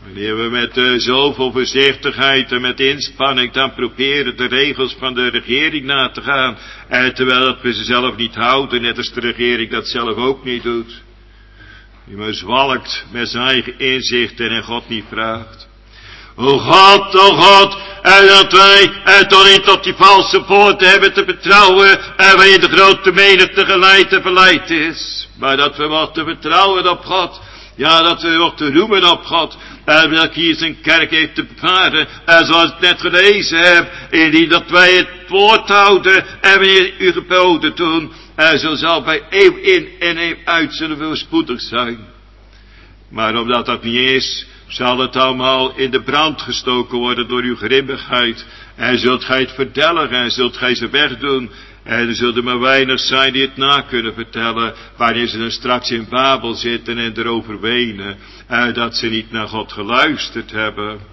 Wanneer we met uh, zoveel voorzichtigheid en met inspanning dan proberen de regels van de regering na te gaan, en terwijl we ze zelf niet houden, net als de regering dat zelf ook niet doet. Die maar zwalkt met zijn eigen inzichten en God niet vraagt. O God, o God, en dat wij en toch niet tot die valse poorten hebben te betrouwen, en waarin de grote menigte geleid en verleid is. Maar dat we mochten vertrouwen op God. Ja, dat we mochten roemen op God. En welk hier zijn kerk heeft te bevaren. En zoals ik net gelezen heb. In die dat wij het woord houden. En wanneer u geboden doen. En zo zal bij eeuw in en eeuw uit zullen we spoedig zijn. Maar omdat dat niet is, zal het allemaal in de brand gestoken worden door uw grimmigheid. En zult gij het vertellen en zult gij ze wegdoen. En er zullen maar weinig zijn die het na kunnen vertellen, wanneer ze dan straks in Babel zitten en erover wenen, en dat ze niet naar God geluisterd hebben.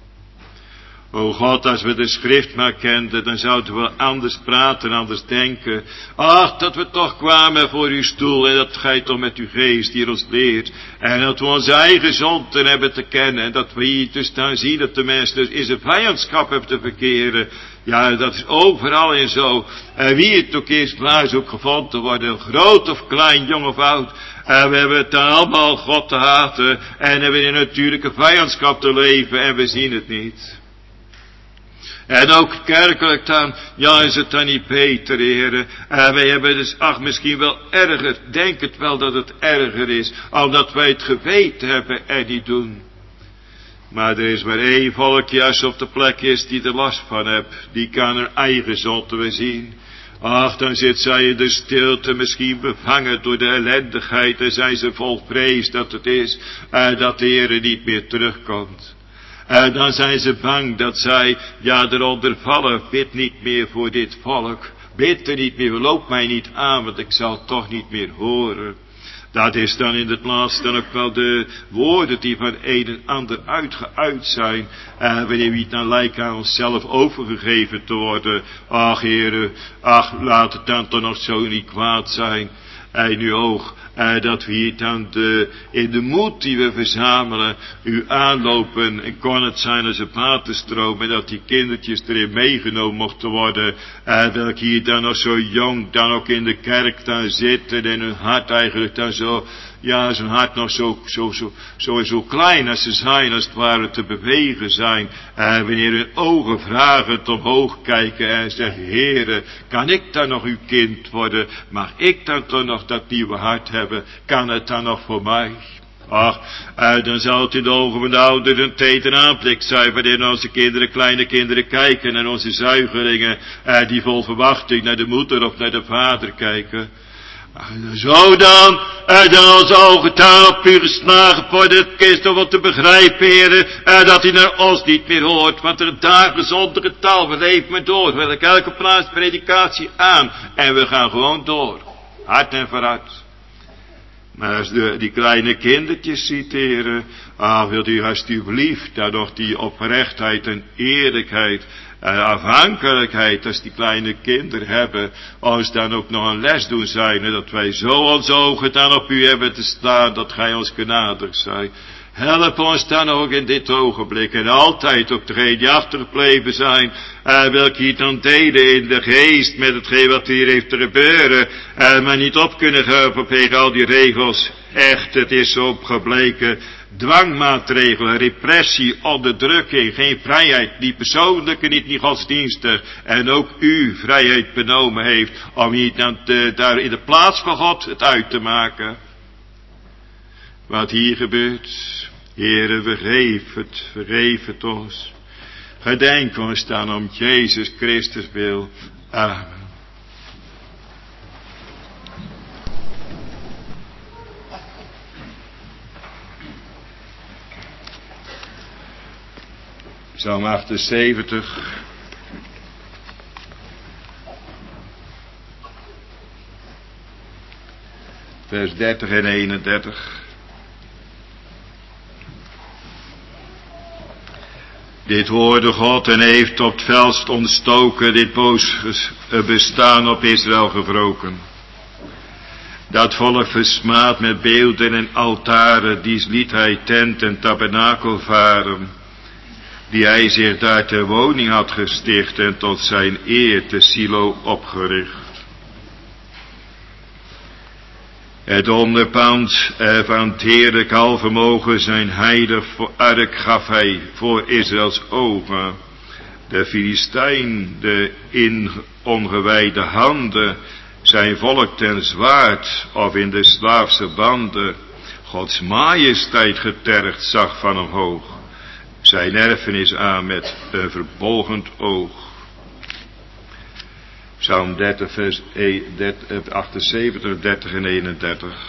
O God, als we de schrift maar kenden, dan zouden we anders praten, anders denken. Ach, dat we toch kwamen voor uw stoel en dat gij toch met uw geest hier ons leert. En dat we onze eigen zonden hebben te kennen en dat we hier dus dan zien dat de mensen dus in zijn vijandschap hebben te verkeren. Ja, dat is overal en zo. En wie het ook is, waar ze ook gevonden worden, groot of klein, jong of oud. En we hebben het dan allemaal God te haten en hebben in een natuurlijke vijandschap te leven en we zien het niet. En ook kerkelijk dan, ja, is het dan niet beter, heren. En wij hebben dus, ach, misschien wel erger, denk het wel dat het erger is, omdat wij het geweten hebben en niet doen. Maar er is maar één volkje als op de plek is die er last van hebt, die kan er eigen zonde weer zien. Ach, dan zit zij in de stilte misschien bevangen door de ellendigheid en zijn ze vol vrees dat het is en dat de Heer niet meer terugkomt. En dan zijn ze bang dat zij, ja, eronder vallen. Bid niet meer voor dit volk. Bid er niet meer, loop mij niet aan, want ik zal toch niet meer horen. Dat is dan in het laatst dan ook wel de woorden die van een en ander uitgeuit zijn. En wanneer we het dan lijken aan onszelf overgegeven te worden. Ach, heren, ach, laat het dan toch nog zo niet kwaad zijn. En nu oog, eh, dat we hier dan de, in de moed die we verzamelen, u aanlopen, en kon het zijn als een waterstroom, en dat die kindertjes erin meegenomen mochten worden, eh, welke hier dan nog zo jong, dan ook in de kerk dan zitten, en hun hart eigenlijk dan zo, ja, zijn hart nog zo, zo, zo, zo, zo klein als ze zijn, als het ware te bewegen zijn, en wanneer hun ogen vragend omhoog kijken en zeggen, Heere, kan ik dan nog uw kind worden? Mag ik dan toch nog dat nieuwe hart hebben? Kan het dan nog voor mij? Ach, uh, dan zal het in de ogen van de ouderen een teder aanblik zijn, wanneer onze kinderen, kleine kinderen kijken en onze zuigelingen, uh, die vol verwachting naar de moeder of naar de vader kijken. Zo dan, en dan onze ogen daarop u geslagen worden, het kist om wat te begrijpen, heren, en dat hij naar ons niet meer hoort, want er dagen zonder taal, we leven maar door, wil ik elke plaats predikatie aan, en we gaan gewoon door, hard en vooruit. Maar als de, die kleine kindertjes ziet, heren, ah, wilt u alsjeblieft daar nog die oprechtheid en eerlijkheid en afhankelijkheid als die kleine kinderen hebben, ons dan ook nog een les doen zijn, en dat wij zo onze ogen dan op u hebben te staan, dat gij ons genadig zijt. Help ons dan ook in dit ogenblik, en altijd ook degene die achtergebleven zijn, en welke hier dan delen in de geest met hetgeen wat hier heeft te gebeuren, en maar niet op kunnen geven vanwege al die regels. Echt, het is zo gebleken. Dwangmaatregelen, repressie, onderdrukking, geen vrijheid, niet persoonlijke, niet, niet godsdienstig. En ook u vrijheid benomen heeft om hier dan te, daar in de plaats van God het uit te maken. Wat hier gebeurt, Heere, vergeef het, vergeef het ons. Gedenk ons dan om Jezus Christus wil. Amen. Psalm achtenzeventig. Vers dertig en eenendertig. Dit hoorde God en heeft op het velst ontstoken, dit boos bestaan op Israël gewroken. Dat volk versmaad met beelden en altaren, die liet hij tent en tabernakel varen, die hij zich daar ter woning had gesticht en tot zijn eer te Silo opgericht. Het onderpand van het heerlijk alvermogen zijn heilig ark gaf hij voor Israëls ogen. De Filistijn, de in ongewijde handen, zijn volk ten zwaard of in de slaafse banden, Gods majesteit getergd zag van omhoog, zijn erfenis aan met een verbolgend oog. Psalm dertig, vers achtenzeventig, dertig en eenendertig.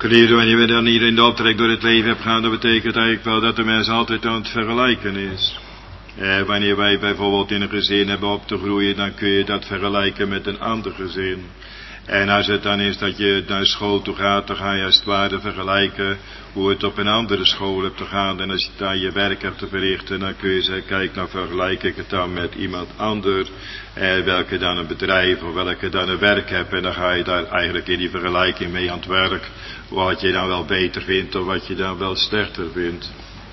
Geliefden, wanneer we dan hier in de optrek door het leven hebben gaan, dat betekent eigenlijk wel dat de mens altijd aan het vergelijken is. Eh, wanneer wij bijvoorbeeld in een gezin hebben op te groeien, dan kun je dat vergelijken met een ander gezin. En als het dan is dat je naar school toe gaat, dan ga je als het ware vergelijken hoe het op een andere school hebt te gaan. En als je daar je werk hebt te verrichten, dan kun je zeggen, kijk, nou vergelijk ik het dan met iemand ander, eh, welke dan een bedrijf of welke dan een werk hebt. En dan ga je daar eigenlijk in die vergelijking mee aan het werk, wat je dan wel beter vindt of wat je dan wel slechter vindt.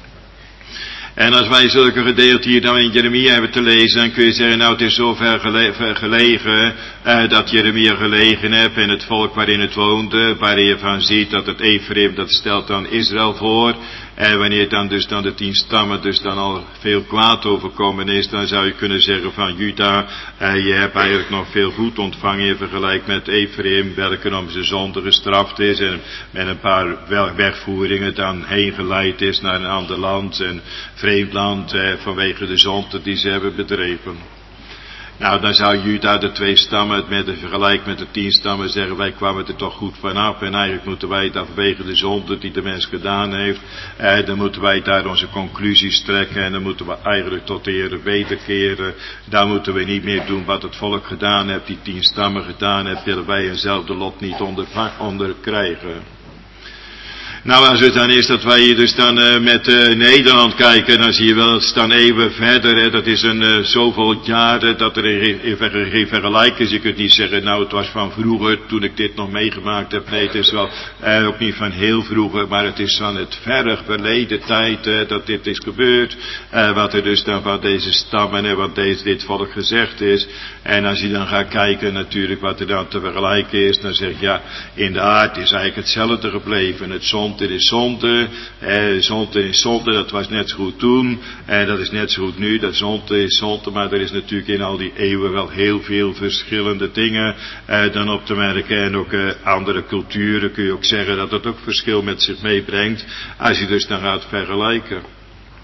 En als wij zulke gedeelten hier dan in Jeremia hebben te lezen, dan kun je zeggen, nou het is zo ver gele- gelegen, eh, dat Jeremia gelegen heeft en het volk waarin het woonde, waarin je van ziet dat het Ephraim, dat stelt dan Israël voor. En wanneer dan dus dan de tien stammen dus dan al veel kwaad overkomen is, dan zou je kunnen zeggen van Juda, eh, je hebt eigenlijk nog veel goed ontvangen in vergelijking met Ephraim, welke om zijn zonde gestraft is en met een paar wegvoeringen dan heen geleid is naar een ander land en vreemd land eh, vanwege de zonde die ze hebben bedreven. Nou, dan zou Juda de twee stammen met de vergelijk met de tien stammen zeggen, wij kwamen er toch goed vanaf en eigenlijk moeten wij daar vanwege de zonde die de mens gedaan heeft, eh, dan moeten wij daar onze conclusies trekken en dan moeten we eigenlijk tot de Heer wederkeren. Daar moeten we niet meer doen wat het volk gedaan heeft, die tien stammen gedaan heeft, willen wij eenzelfde lot niet onder, onder krijgen. Nou, als het dan is dat wij hier dus dan uh, met uh, Nederland kijken, dan zie je wel, het staan even verder, hè, dat is een uh, zoveel jaren dat er geen ver, vergelijk is. Je kunt niet zeggen, nou het was van vroeger, toen ik dit nog meegemaakt heb. Nee, het is wel uh, ook niet van heel vroeger, maar het is van het verre verleden tijd uh, dat dit is gebeurd. Uh, wat er dus dan van deze stammen en wat deze, dit volk gezegd is. En als je dan gaat kijken natuurlijk wat er dan te vergelijken is, dan zeg je, ja, in de aard is eigenlijk hetzelfde gebleven. Het zon Zonde is zonde, eh, zonde is zonde, dat was net zo goed toen, en dat is net zo goed nu, dat zonde is zonde, maar er is natuurlijk in al die eeuwen wel heel veel verschillende dingen eh, dan op te merken, en ook eh, andere culturen kun je ook zeggen dat het ook verschil met zich meebrengt, als je dus dan gaat vergelijken.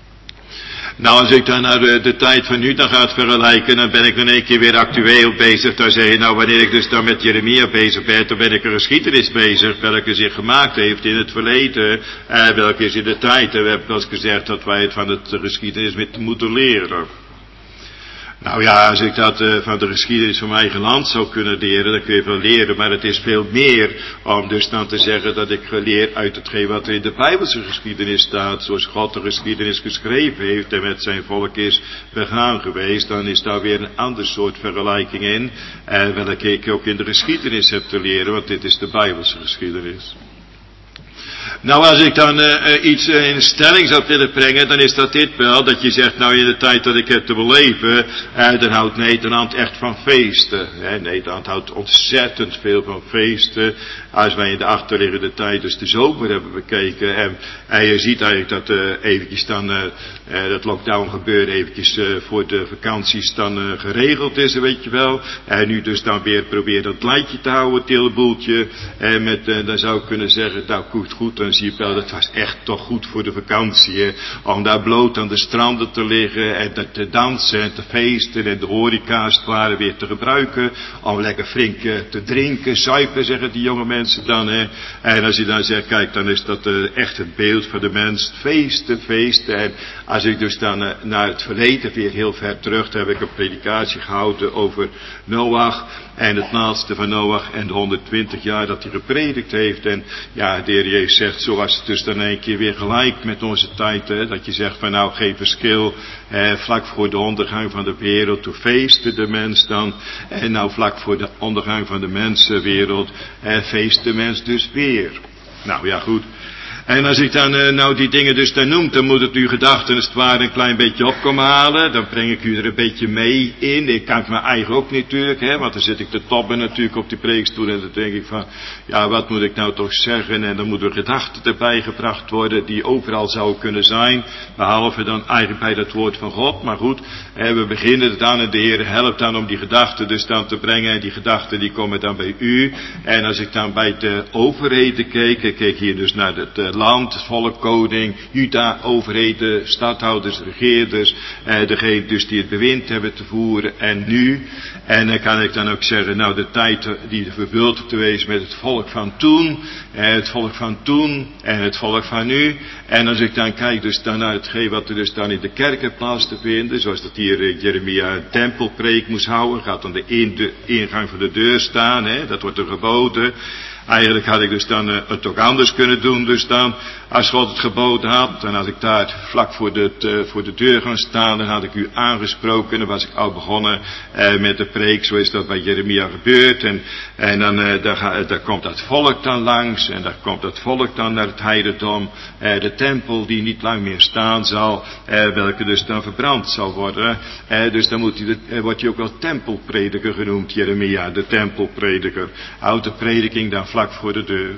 Nou, als ik dan naar de, de tijd van nu dan ga vergelijken, dan ben ik dan een keer weer actueel bezig. Dan zeg je, nou, wanneer ik dus dan met Jeremia bezig ben, dan ben ik een geschiedenis bezig, welke zich gemaakt heeft in het verleden, eh, welke is in de tijd. En we hebben wel eens gezegd dat wij het van het geschiedenis moeten leren. Nou ja, als ik dat uh, van de geschiedenis van mijn eigen land zou kunnen leren, dan kun je wel leren, maar het is veel meer om dus dan te zeggen dat ik leer uit hetgeen wat er in de Bijbelse geschiedenis staat, zoals God de geschiedenis geschreven heeft en met zijn volk is begaan geweest, dan is daar weer een ander soort vergelijking in, uh, welke ik ook in de geschiedenis heb te leren, want dit is de Bijbelse geschiedenis. Nou, als ik dan uh, iets uh, in stelling zou willen brengen, dan is dat dit wel, dat je zegt, nou in de tijd dat ik heb te beleven, uh, dan houdt Nederland echt van feesten. Hè? Nederland houdt ontzettend veel van feesten. Als wij in de achterliggende tijd dus de zomer hebben bekeken, en, en je ziet eigenlijk dat uh, eventjes dan, uh, uh, dat lockdown gebeuren eventjes uh, voor de vakanties dan uh, geregeld is, weet je wel. En nu dus dan weer proberen dat lijntje te houden, het hele boeltje. En met, uh, dan zou ik kunnen zeggen, nou goed, goed, dan zie je wel, dat was echt toch goed voor de vakantie, hè? Om daar bloot aan de stranden te liggen en te dansen en te feesten en de horeca's waren weer te gebruiken, om lekker flink uh, te drinken, zuipen, zeggen die jonge mensen dan, hè? En als je dan zegt, kijk, dan is dat uh, echt het beeld van de mens, feesten, feesten. En als ik dus dan uh, naar het verleden weer heel ver terug, heb ik een predikatie gehouden over Noach en het laatste van Noach en de honderdtwintig jaar dat hij gepredikt heeft. En ja, de Heer Jezus zegt, zo was het dus dan een keer weer gelijk met onze tijd, hè, dat je zegt van nou geen verschil, eh, vlak voor de ondergang van de wereld, toen feestte de mens dan, en nou vlak voor de ondergang van de mensenwereld, eh, feest de mens dus weer. Nou ja, goed. En als ik dan uh, nou die dingen dus dan noem, dan moet het uw gedachten als het ware een klein beetje op komen halen. Dan breng ik u er een beetje mee in. Ik kan het mijn eigen ook natuurlijk, hè, want dan zit ik te tobben natuurlijk op die preekstoel en dan denk ik van, ja, wat moet ik nou toch zeggen? En dan moeten er gedachten erbij gebracht worden die overal zouden kunnen zijn, behalve dan eigenlijk bij dat woord van God. Maar goed, hè, we beginnen het dan en de Heer helpt dan om die gedachten dus dan te brengen. En die gedachten die komen dan bij u. En als ik dan bij de overheden keek, ik keek hier dus naar het uh, land, het volk, koning, Juda, overheden, stadhouders, regeerders, eh, degene dus die het bewind hebben te voeren en nu. En dan kan ik dan ook zeggen, nou de tijd die vervuld te wezen met het volk van toen, eh, het volk van toen en het volk van nu. En als ik dan kijk dus dan naar hetgeen wat er dus dan in de kerken plaats te vinden, zoals dat hier eh, Jeremia een tempelpreek moest houden, gaat dan de, in de ingang van de deur staan, hè, dat wordt er geboden. Eigenlijk had ik dus dan uh, het ook anders kunnen doen. Dus dan, als God het geboden had, dan had ik daar vlak voor de, uh, voor de deur gaan staan. Dan had ik u aangesproken. Dan was ik al begonnen uh, met de preek. Zo is dat bij Jeremia gebeurd. En, en dan uh, daar, ga, daar komt dat volk dan langs. En daar komt dat volk dan naar het heiligdom. Uh, de tempel die niet lang meer staan zal. Uh, welke dus dan verbrand zal worden. Uh, dus dan moet hij de, uh, wordt hij ook wel tempelprediker genoemd. Jeremia, de tempelprediker. Houdt de prediking dan vlak voor de deur.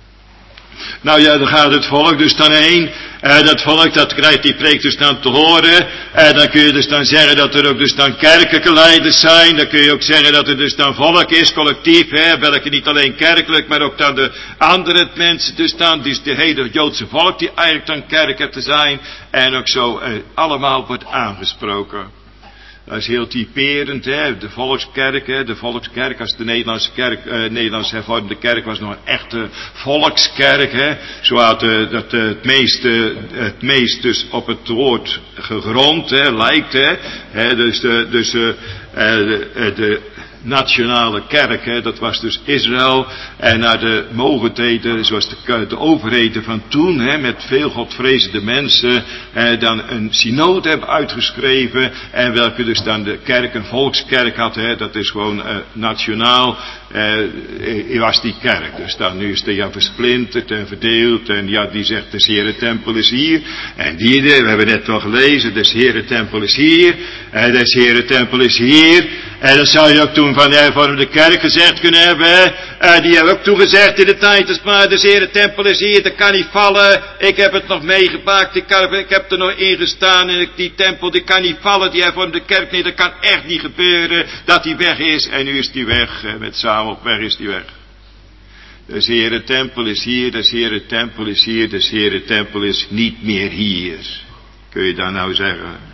Nou ja, dan gaat het volk dus dan heen. Uh, dat volk dat krijgt die preek dus dan te horen. En uh, dan kun je dus dan zeggen dat er ook dus dan kerkelijke leiders zijn. Dan kun je ook zeggen dat er dus dan volk is, collectief. Hè, welke niet alleen kerkelijk, maar ook dan de andere mensen dus dan. Dus de hele Joodse volk die eigenlijk dan kerken te zijn. En ook zo uh, allemaal wordt aangesproken. Dat is heel typerend, hè. De volkskerk, hè. De volkskerk als de Nederlandse kerk, eh, Nederlandse hervormde kerk was nog een echte volkskerk, hè. Zo had uh, dat uh, het meeste, het meest dus op het woord gegrond, hè, lijkt, hè. hè dus de, dus uh, de, de nationale kerk, hè, dat was dus Israël, en naar de mogendheden, zoals de, de overheden van toen, hè, met veel godvrezende mensen, eh, dan een synode hebben uitgeschreven, en welke dus dan de kerk, een volkskerk had, hè, dat is gewoon eh, nationaal, eh, was die kerk. Dus dan nu is die ja versplinterd en verdeeld, en ja, die zegt de Heere tempel is hier, en die, we hebben net wel gelezen, de Heere tempel is hier, en de Heere tempel is hier, en dat zou je ook toen van de hervormde kerk gezegd kunnen hebben. Uh, die hebben ook toegezegd in de tijd. Dus maar de Heere tempel is hier. Dat kan niet vallen. Ik heb het nog meegemaakt. Ik, kan, ik heb er nog in gestaan. En die tempel die kan niet vallen. Die hervormde kerk. Nee, dat kan echt niet gebeuren. Dat die weg is. En nu is die weg. Uh, met samen op weg is die weg. De Heere tempel is hier. De Heere tempel is hier. De Heere tempel is niet meer hier. Kun je dat nou zeggen?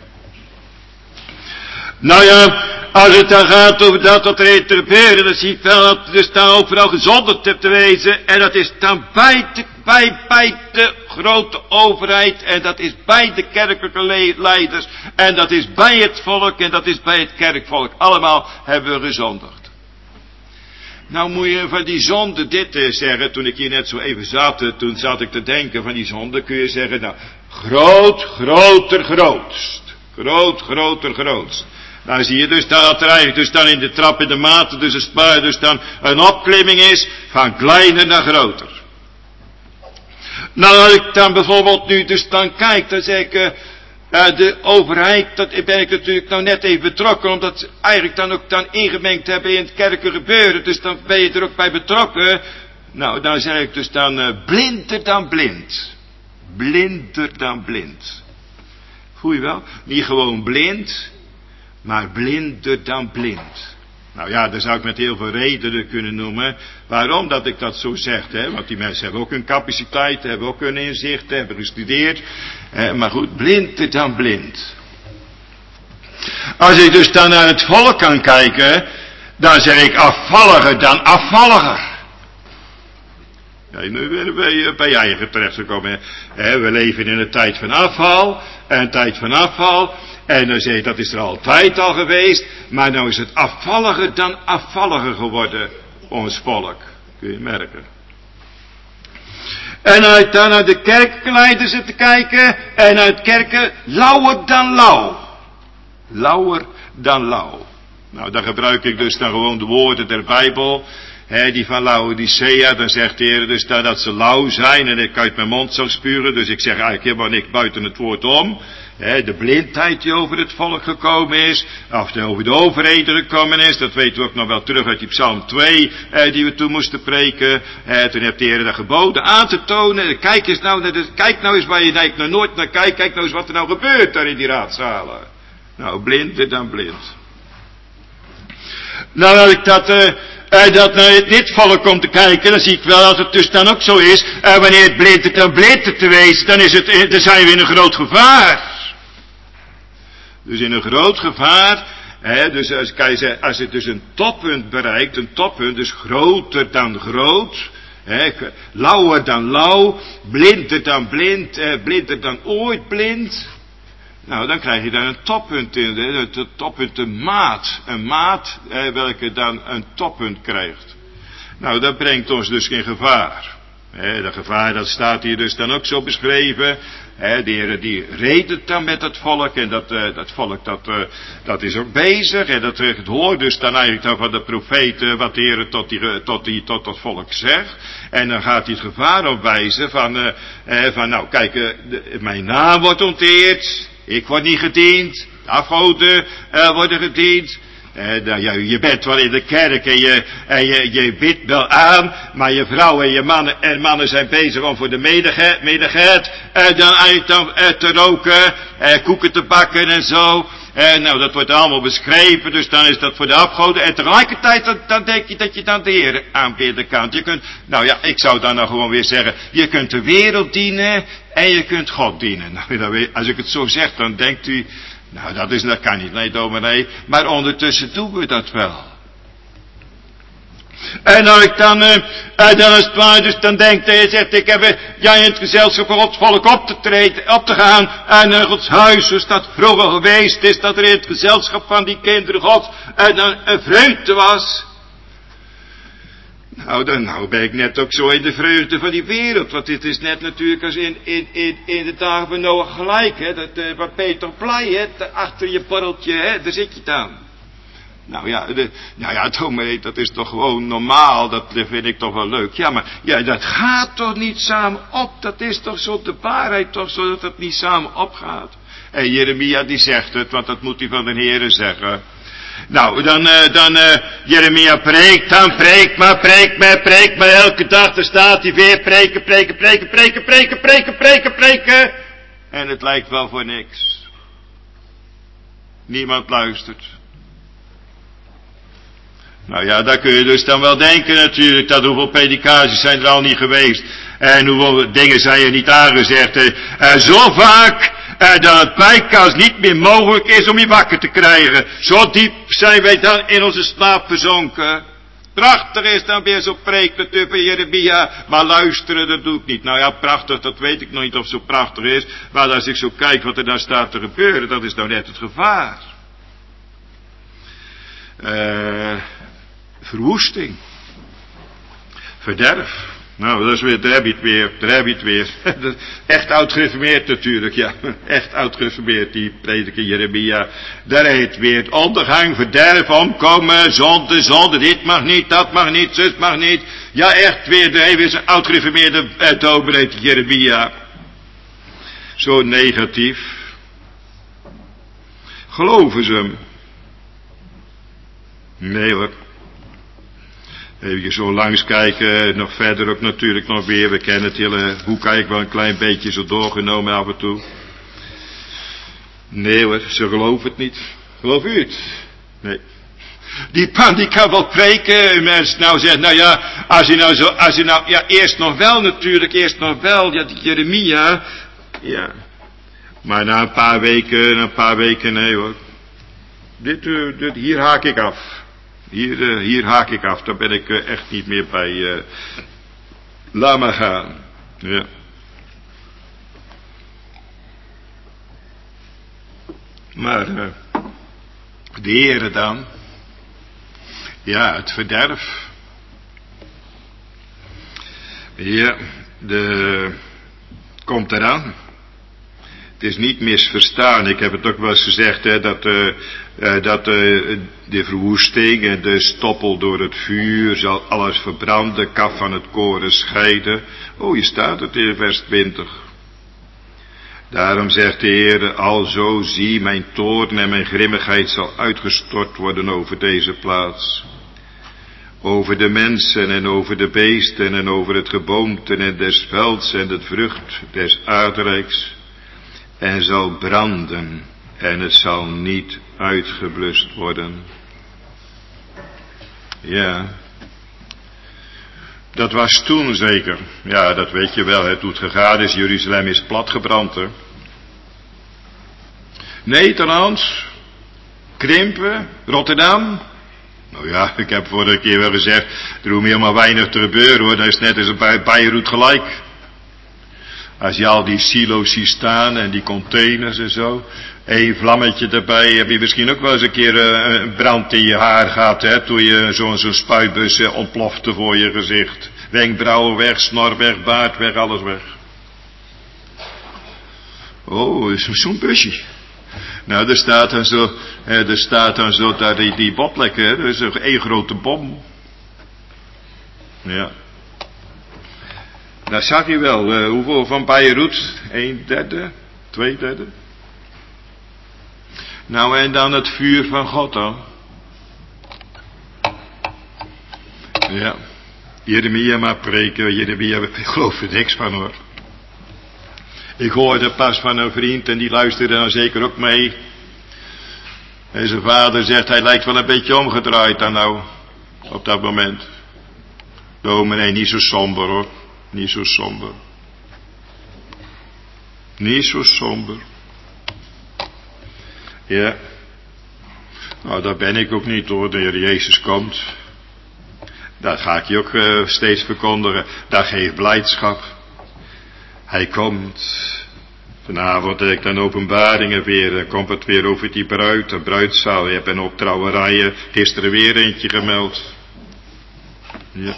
Nou ja, als het dan gaat over dat wat er heeft te gebeuren, dan zie je wel dat er dus dan overal gezonderd hebt te wezen. En dat is dan bij de, bij, bij de grote overheid. En dat is bij de kerkelijke leiders. En dat is bij het volk. En dat is bij het kerkvolk. Allemaal hebben we gezondigd. Nou moet je van die zonde dit uh, zeggen. Toen ik hier net zo even zat, uh, toen zat ik te denken van die zonde. Kun je zeggen, nou, groot, groter, grootst. Groot, groter, grootst. Nou zie je dus dat er eigenlijk dus dan in de trap in de mate dus, een, dus dan een opklimming is van kleiner naar groter. Nou als ik dan bijvoorbeeld nu dus dan kijk, dan zeg ik, uh, de overheid, dat ben ik natuurlijk nou net even betrokken, omdat eigenlijk dan ook dan ingemengd hebben in het kerken gebeuren, dus dan ben je er ook bij betrokken. Nou dan zeg ik dus dan uh, blinder dan blind. Blinder dan blind. Voel je wel? Niet gewoon blind, maar blinder dan blind. Nou ja, daar zou ik met heel veel redenen kunnen noemen. Waarom dat ik dat zo zeg, hè? Want die mensen hebben ook een capaciteit, hebben ook een inzicht, hebben gestudeerd. Eh, maar goed, blinder dan blind. Als ik dus dan naar het volk kan kijken, dan zeg ik afvalliger dan afvalliger. Ja, nu ben je bij je eigen terechtgekomen. Hè? We leven in een tijd van afval, een tijd van afval. En dan zeg je, dat is er altijd al geweest. Maar nou is het afvalliger dan afvalliger geworden, ons volk. Kun je merken. En als ik dan naar de kerkleiders zit te kijken. En uit kerken, lauwer dan lauw. Lauwer dan lauw. Nou, dan gebruik ik dus dan gewoon de woorden der Bijbel. He, die van Laodicea, dan zegt de Heer dus dat ze lauw zijn en ik uit mijn mond zou spuren. Dus ik zeg eigenlijk helemaal niks buiten het woord om. He, de blindheid die over het volk gekomen is, of die over de overheden gekomen is, dat weten we ook nog wel terug uit die Psalm twee, eh, die we toen moesten preken. Eh, toen heeft de Heer dat geboden aan te tonen. Kijk eens nou, naar de, kijk nou eens waar je eigenlijk nog nooit naar kijkt, kijk nou eens wat er nou gebeurt daar in die raadzalen. Nou, blinder dan blind. Nou, als ik dat... Uh, uh, dat naar dit volk komt te kijken, dan zie ik wel dat het dus dan ook zo is, uh, wanneer het blind het dan blind te wezen, dan is het, dan zijn we in een groot gevaar. Dus in een groot gevaar, hè, dus als, kan je zeggen, als het dus een toppunt bereikt, een toppunt, dus groter dan groot, hè, lauwer dan lauw, blinder dan blind, eh, blinder dan ooit blind. Nou, dan krijg je daar een toppunt in, een toppunt, een maat, een maat eh, welke dan een toppunt krijgt. Nou, dat brengt ons dus in gevaar. He, dat gevaar, dat staat hier dus dan ook zo beschreven. He, de Heer die reed het dan met het volk en dat, uh, dat volk dat, uh, dat is ook bezig. En dat uh, het hoort dus dan eigenlijk dan van de profeten wat de Heer tot, die, tot, die, tot dat volk zegt. En dan gaat hij het gevaar opwijzen van, uh, uh, van nou kijk, uh, de, mijn naam wordt onteerd, ik word niet gediend, de afgoden uh, worden gediend. Eh, nou, je, je bent wel in de kerk en, je, en je, je bidt wel aan, maar je vrouw en je mannen, en mannen zijn bezig om voor de medigheid, medigheid eh, dan eigenlijk dan eh, te roken, eh, koeken te bakken en zo. Eh, nou, dat wordt allemaal beschreven, dus dan is dat voor de afgoden. En tegelijkertijd, dan, dan denk je dat je dan de Heer aanbidden kan. Je kunt, nou ja, ik zou dan nou gewoon weer zeggen, je kunt de wereld dienen en je kunt God dienen. Nou, als ik het zo zeg, dan denkt u, nou, dat, is, dat kan niet, nee, dominee. Maar ondertussen doen we dat wel. En als ik dan, uh, en dan is het waar, dus dan denkt hij, zegt, ik heb uh, jij in het gezelschap van Gods volk op te treden, op te gaan. En uh, Gods huis, zoals dat vroeger geweest is, dat er in het gezelschap van die kinderen Gods en dan een vreugde was. Nou, dan nou ben ik net ook zo in de vreugde van die wereld. Want dit is net natuurlijk als in, in, in, in de dagen van Noach gelijk, hè. Dat, uh, wat ben je toch blij, hè. Achter je borreltje, hè. Daar zit je dan. Nou ja, de, nou ja, dominee, dat is toch gewoon normaal. Dat vind ik toch wel leuk. Ja, maar ja, dat gaat toch niet samen op. Dat is toch zo de waarheid toch zo dat het niet samen opgaat. En Jeremia die zegt het, want dat moet hij van de Heere zeggen. Nou, dan, uh, dan, uh, Jeremia preekt, dan preekt maar, preekt maar, preekt maar, elke dag, daar staat hij weer, preken, preken, preken, preken, preken, preken, preken, preken. En het lijkt wel voor niks. Niemand luistert. Nou ja, daar kun je dus dan wel denken natuurlijk, dat hoeveel predikaties zijn er al niet geweest. En hoeveel dingen zijn er niet aangezegd. En zo vaak eh, dat het bijkans niet meer mogelijk is om je wakker te krijgen. Zo diep zijn wij dan in onze slaap verzonken. Prachtig is dan weer zo'n preek natuurlijk bij Jeremia, maar luisteren dat doe ik niet. Nou ja, prachtig, dat weet ik nog niet of het zo prachtig is. Maar als ik zo kijk wat er daar staat te gebeuren, dat is nou net het gevaar. Eh... Verwoesting. Verderf. Nou, dat is weer, daar heb je het weer, daar heb je het weer. Echt oud-gereformeerd natuurlijk, ja. Echt oud-gereformeerd, die prediker Jeremia. Daar heet weer het ondergang, verderf, omkomen, zonde, zonde, dit mag niet, dat mag niet, zus mag niet. Ja, echt weer, daar heeft een oud-gereformeerde eh, dominee Jeremia. Zo negatief. Geloven ze hem? Nee hoor. Even zo langs kijken, nog verder ook natuurlijk nog weer. We kennen het hele boek eigenlijk wel een klein beetje zo doorgenomen af en toe. Nee hoor, ze geloven het niet. Geloof u het? Nee. Die pan die kan wel preken. Mensen nou zeggen, nou ja, als hij nou zo, als hij nou, ja eerst nog wel natuurlijk, eerst nog wel, ja die Jeremia. Ja. Maar na een paar weken, na een paar weken, nee hoor. Dit, uh, dit hier haak ik af. Hier, uh, hier haak ik af, daar ben ik uh, echt niet meer bij. Uh, laat maar gaan. Ja. Maar uh, de Heere dan. Ja, het verderf. Ja, de komt eraan. Het is niet misverstaan. Ik heb het ook wel eens gezegd, hè, dat, uh, uh, dat uh, de verwoesting en de stoppel door het vuur zal alles verbranden, kaf van het koren scheiden. Oh, hier staat het in vers twintig. Daarom zegt de Heer, alzo zie, mijn toorn en mijn grimmigheid zal uitgestort worden over deze plaats. Over de mensen en over de beesten en over het geboomte en des velds en het vrucht des aardrijks. En zal branden en het zal niet uitgeblust worden. Ja, Dat was toen zeker. Ja, dat weet je wel. Hè. Toen het gegaan is, Jeruzalem is platgebrand. Hè. Nederlands, Krimpen, Rotterdam. Nou ja, ik heb vorige keer wel gezegd, er hoeft helemaal weinig te gebeuren hoor. Dat is net als bij Beirut gelijk. Als je al die silo's ziet staan en die containers en zo. Eén vlammetje erbij, heb je misschien ook wel eens een keer uh, een brand in je haar gehad, hè, toen je zo'n zo'n spuitbus uh, ontplofte voor je gezicht. Wenkbrauwen weg, snor weg, baard weg, alles weg. Oh, is zo'n busje. Nou, er staat dan zo, hè, er staat dan zo daar die, die botlekken, hè, dat is een één grote bom. Ja. Nou zag je wel, uh, hoeveel van Beirut? Een derde? Twee derde? Nou en dan het vuur van God dan. Ja. Jeremia maar preken, Jeremia, ik geloof er niks van hoor. Ik hoorde pas van een vriend en die luisterde dan zeker ook mee. En zijn vader zegt, hij lijkt wel een beetje omgedraaid dan nou, op dat moment. Dominee, niet zo somber hoor, niet zo somber. Niet zo somber. Ja. Nou, dat ben ik ook niet hoor, de Heer Jezus komt. Dat ga ik je ook uh, steeds verkondigen. Dat geeft blijdschap. Hij komt. Vanavond heb ik dan openbaringen weer. Dan komt het weer over die bruid, de bruidzaal. Je hebt een op trouwerijen gisteren weer eentje gemeld. Ja.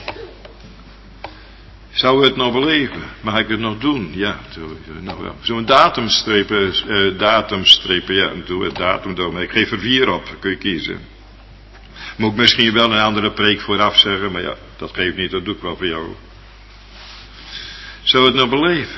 Zou het nog beleven? Mag ik het nog doen? Ja, nou wel. Zo'n datumstrepen, uh, datumstrepen, ja, doe het datum door. Maar ik geef er vier op, kun je kiezen. Moet ik misschien wel een andere preek vooraf zeggen, maar ja, dat geeft niet, dat doe ik wel voor jou. Zou het nog beleven?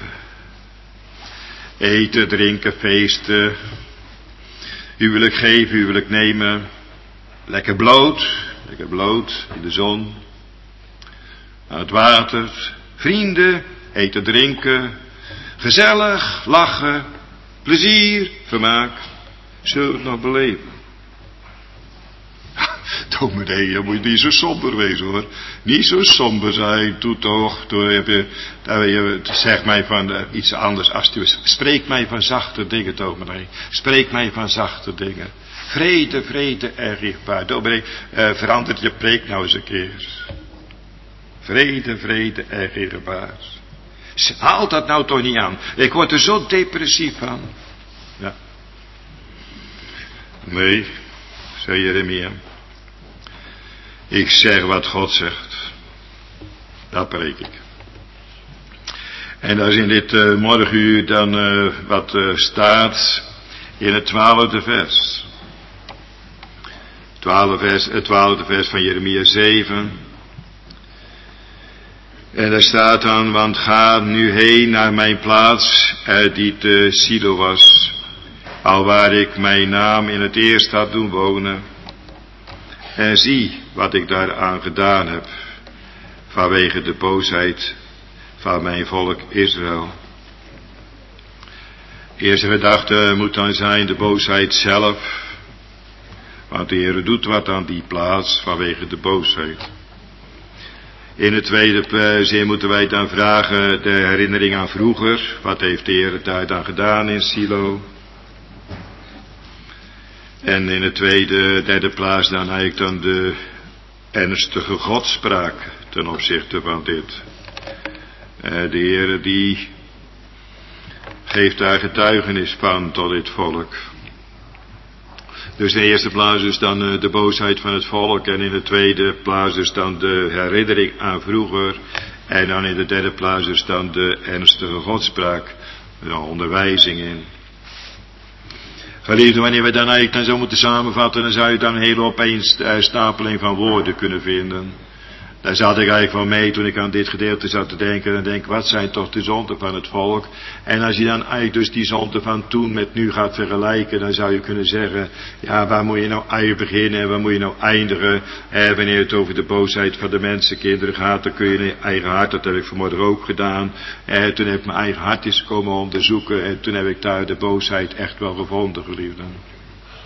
Eten, drinken, feesten, huwelijk geven, huwelijk nemen, lekker bloot, lekker bloot in de zon, aan het water, vrienden, eten, drinken, gezellig, lachen, plezier, vermaak. Zullen we het nog beleven? Dominee, dan moet je niet zo somber wezen hoor. Niet zo somber zijn, doe toch. Doe, heb je, daar, je, zeg mij van uh, iets anders. Alsjeblieft. Spreek mij van zachte dingen, dominee. Spreek mij van zachte dingen. Vrede, vrede en richtbaar. Dominee, uh, verandert je preek nou eens een keer. Vrede, vrede en richtbaar. Haal dat nou toch niet aan. Ik word er zo depressief van. Ja. Nee, zei Jeremia. Ik zeg wat God zegt. Dat preek ik. En als in dit uh, morgenuur dan uh, wat uh, staat in het twaalfde vers. Twaalfde vers, het twaalfde vers van Jeremia zeven. En daar staat dan, want ga nu heen naar mijn plaats, uh, die te Silo was, alwaar ik mijn naam in het eerst had doen wonen. En zie wat ik daaraan gedaan heb, vanwege de boosheid van mijn volk Israël. Eerste gedachte moet dan zijn de boosheid zelf, want de Heer doet wat aan die plaats vanwege de boosheid. In het tweede zin moeten wij dan vragen de herinnering aan vroeger, wat heeft de Heer daar dan gedaan in Silo? En in de tweede, derde plaats dan eigenlijk dan de ernstige godspraak ten opzichte van dit. De Heer die geeft daar getuigenis van tot dit volk. Dus in de eerste plaats is dan de boosheid van het volk en in de tweede plaats is dan de herinnering aan vroeger. En dan in de derde plaats is dan de ernstige godspraak, de onderwijzing in. Geliefde, wanneer we dan eigenlijk dan zo moeten samenvatten, dan zou je dan een hele opeenstapeling van woorden kunnen vinden. Daar zat ik eigenlijk van mee toen ik aan dit gedeelte zat te denken en denk, wat zijn toch de zonden van het volk? En als je dan eigenlijk dus die zonden van toen met nu gaat vergelijken, dan zou je kunnen zeggen, ja, waar moet je nou eigenlijk beginnen en waar moet je nou eindigen? Eh, wanneer het over de boosheid van de mensenkinderen gaat, dan kun je in je eigen hart, dat heb ik vanmorgen ook gedaan. Eh, toen heb ik mijn eigen hart eens komen onderzoeken en toen heb ik daar de boosheid echt wel gevonden, geliefden.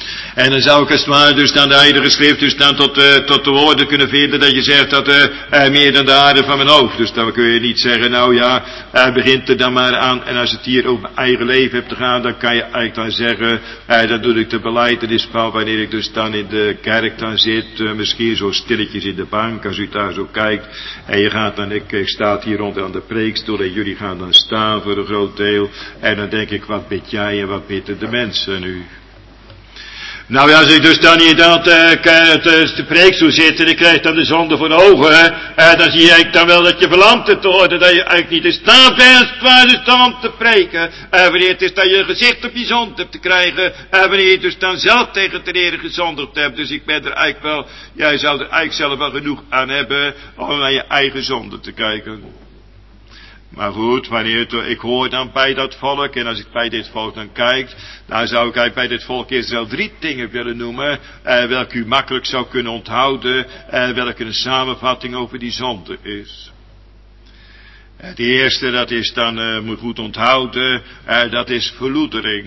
En dan zou ik als het ware dus dan de Heilige Schrift dus dan tot, uh, tot de woorden kunnen vinden dat je zegt dat uh, uh, meer dan de aarde van mijn hoofd. Dus dan kun je niet zeggen, nou ja, uh, begint er dan maar aan. En als het hier over mijn eigen leven hebt te gaan, dan kan je eigenlijk dan zeggen, uh, dat doe ik te belijdenis van wanneer ik dus dan in de kerk dan zit. Uh, misschien zo stilletjes in de bank, als u daar zo kijkt. En je gaat dan, ik, ik sta hier rond aan de preekstoel en jullie gaan dan staan voor een groot deel. En dan denk ik, wat bid jij en wat bidden de mensen nu? Nou ja, als ik dus dan hier dan te, te preekstoel zit en ik krijg dan de zonde voor de ogen, eh, dan zie ik dan wel dat je verlamd hebt te worden, dat je eigenlijk niet in staat bent om te preken. Eh, wanneer het is dat je een gezicht op je zonde hebt te krijgen, eh, wanneer je dus dan zelf tegen de Heer gezondigd hebt. Dus ik ben er eigenlijk wel, jij zou er eigenlijk zelf wel genoeg aan hebben om naar je eigen zonde te kijken. Maar goed, wanneer het, ik hoor dan bij dat volk, en als ik bij dit volk dan kijk, dan zou ik eigenlijk bij dit volk Israël drie dingen willen noemen, eh, welke u makkelijk zou kunnen onthouden, eh, welke een samenvatting over die zonde is. Het eerste, dat is dan, uh, moet goed onthouden, uh, dat is verloedering.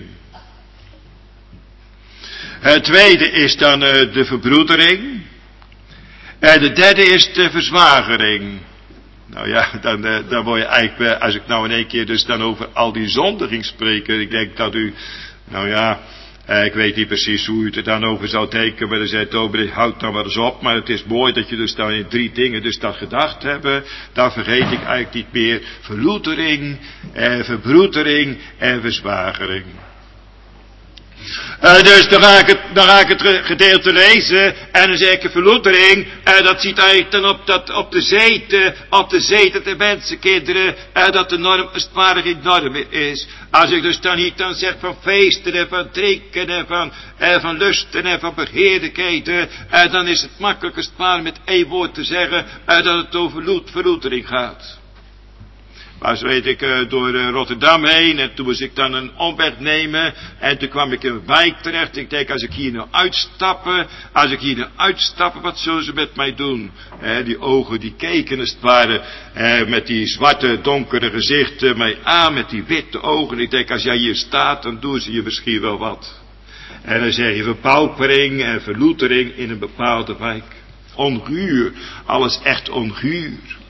Het tweede is dan uh, de verbroedering. En de derde is de verzwagering. Nou ja, dan, dan word je eigenlijk, als ik nou in één keer dus dan over al die zonden ging spreken, ik denk dat u, nou ja, ik weet niet precies hoe u het er dan over zou denken, maar dan zei Tober, houd dan maar eens op, maar het is mooi dat je dus dan in drie dingen dus dat gedacht hebben, dan vergeet ik eigenlijk niet meer verloedering, eh, verbroedering en verzwagering. Uh, dus dan ga, ik het, dan ga ik het gedeelte lezen en dan zeg ik verloedering, uh, dat ziet eigenlijk dan op, dat, op de zeten, op de zeten der mensenkinderen, uh, dat de norm als het ware geen norm meer is. Als ik dus dan niet dan zeg van feesten en van drinken en van, uh, van lusten en van begeerlijkheden, uh, dan is het makkelijk als het ware met één woord te zeggen, uh, dat het over verloedering gaat. Maar zo weet ik uh, door uh, Rotterdam heen en toen moest ik dan een omweg nemen en toen kwam ik in een wijk terecht. Ik denk, als ik hier nou uitstappen, als ik hier nou uitstappen, wat zullen ze met mij doen? Eh, die ogen die keken als het ware eh, met die zwarte donkere gezichten mij aan met die witte ogen. Ik denk, als jij hier staat, dan doen ze je misschien wel wat. En dan zeg je verpaupering en verloedering in een bepaalde wijk. Onguur, alles echt onguur.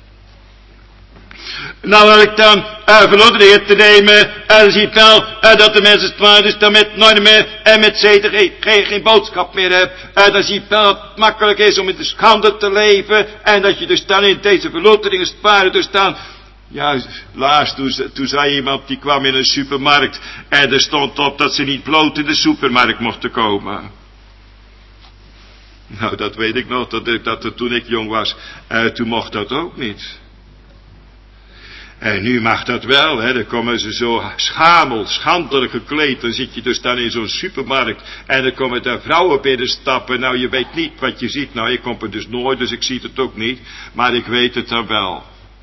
Nou wil ik dan uh, verloedering te nemen, en dan zie ik wel uh, dat de mensen het waar dus dan met normen en met zeden geen, geen, geen boodschap meer hebben. Uh, dan zie ik wel dat het makkelijk is om in de schande te leven, en dat je dus dan in deze verloederingen sparen, dus dan, ja, laatst toen, toen zei iemand die kwam in een supermarkt, en er stond op dat ze niet bloot in de supermarkt mochten komen. Nou, dat weet ik nog, dat, dat toen ik jong was, uh, toen mocht dat ook niet. En nu mag dat wel, hè, dan komen ze zo schamel, schandelijk gekleed, dan zit je dus dan in zo'n supermarkt, en dan komen daar vrouwen binnenstappen, nou je weet niet wat je ziet, nou ik kom er dus nooit, dus ik zie het ook niet, maar ik weet het dan wel.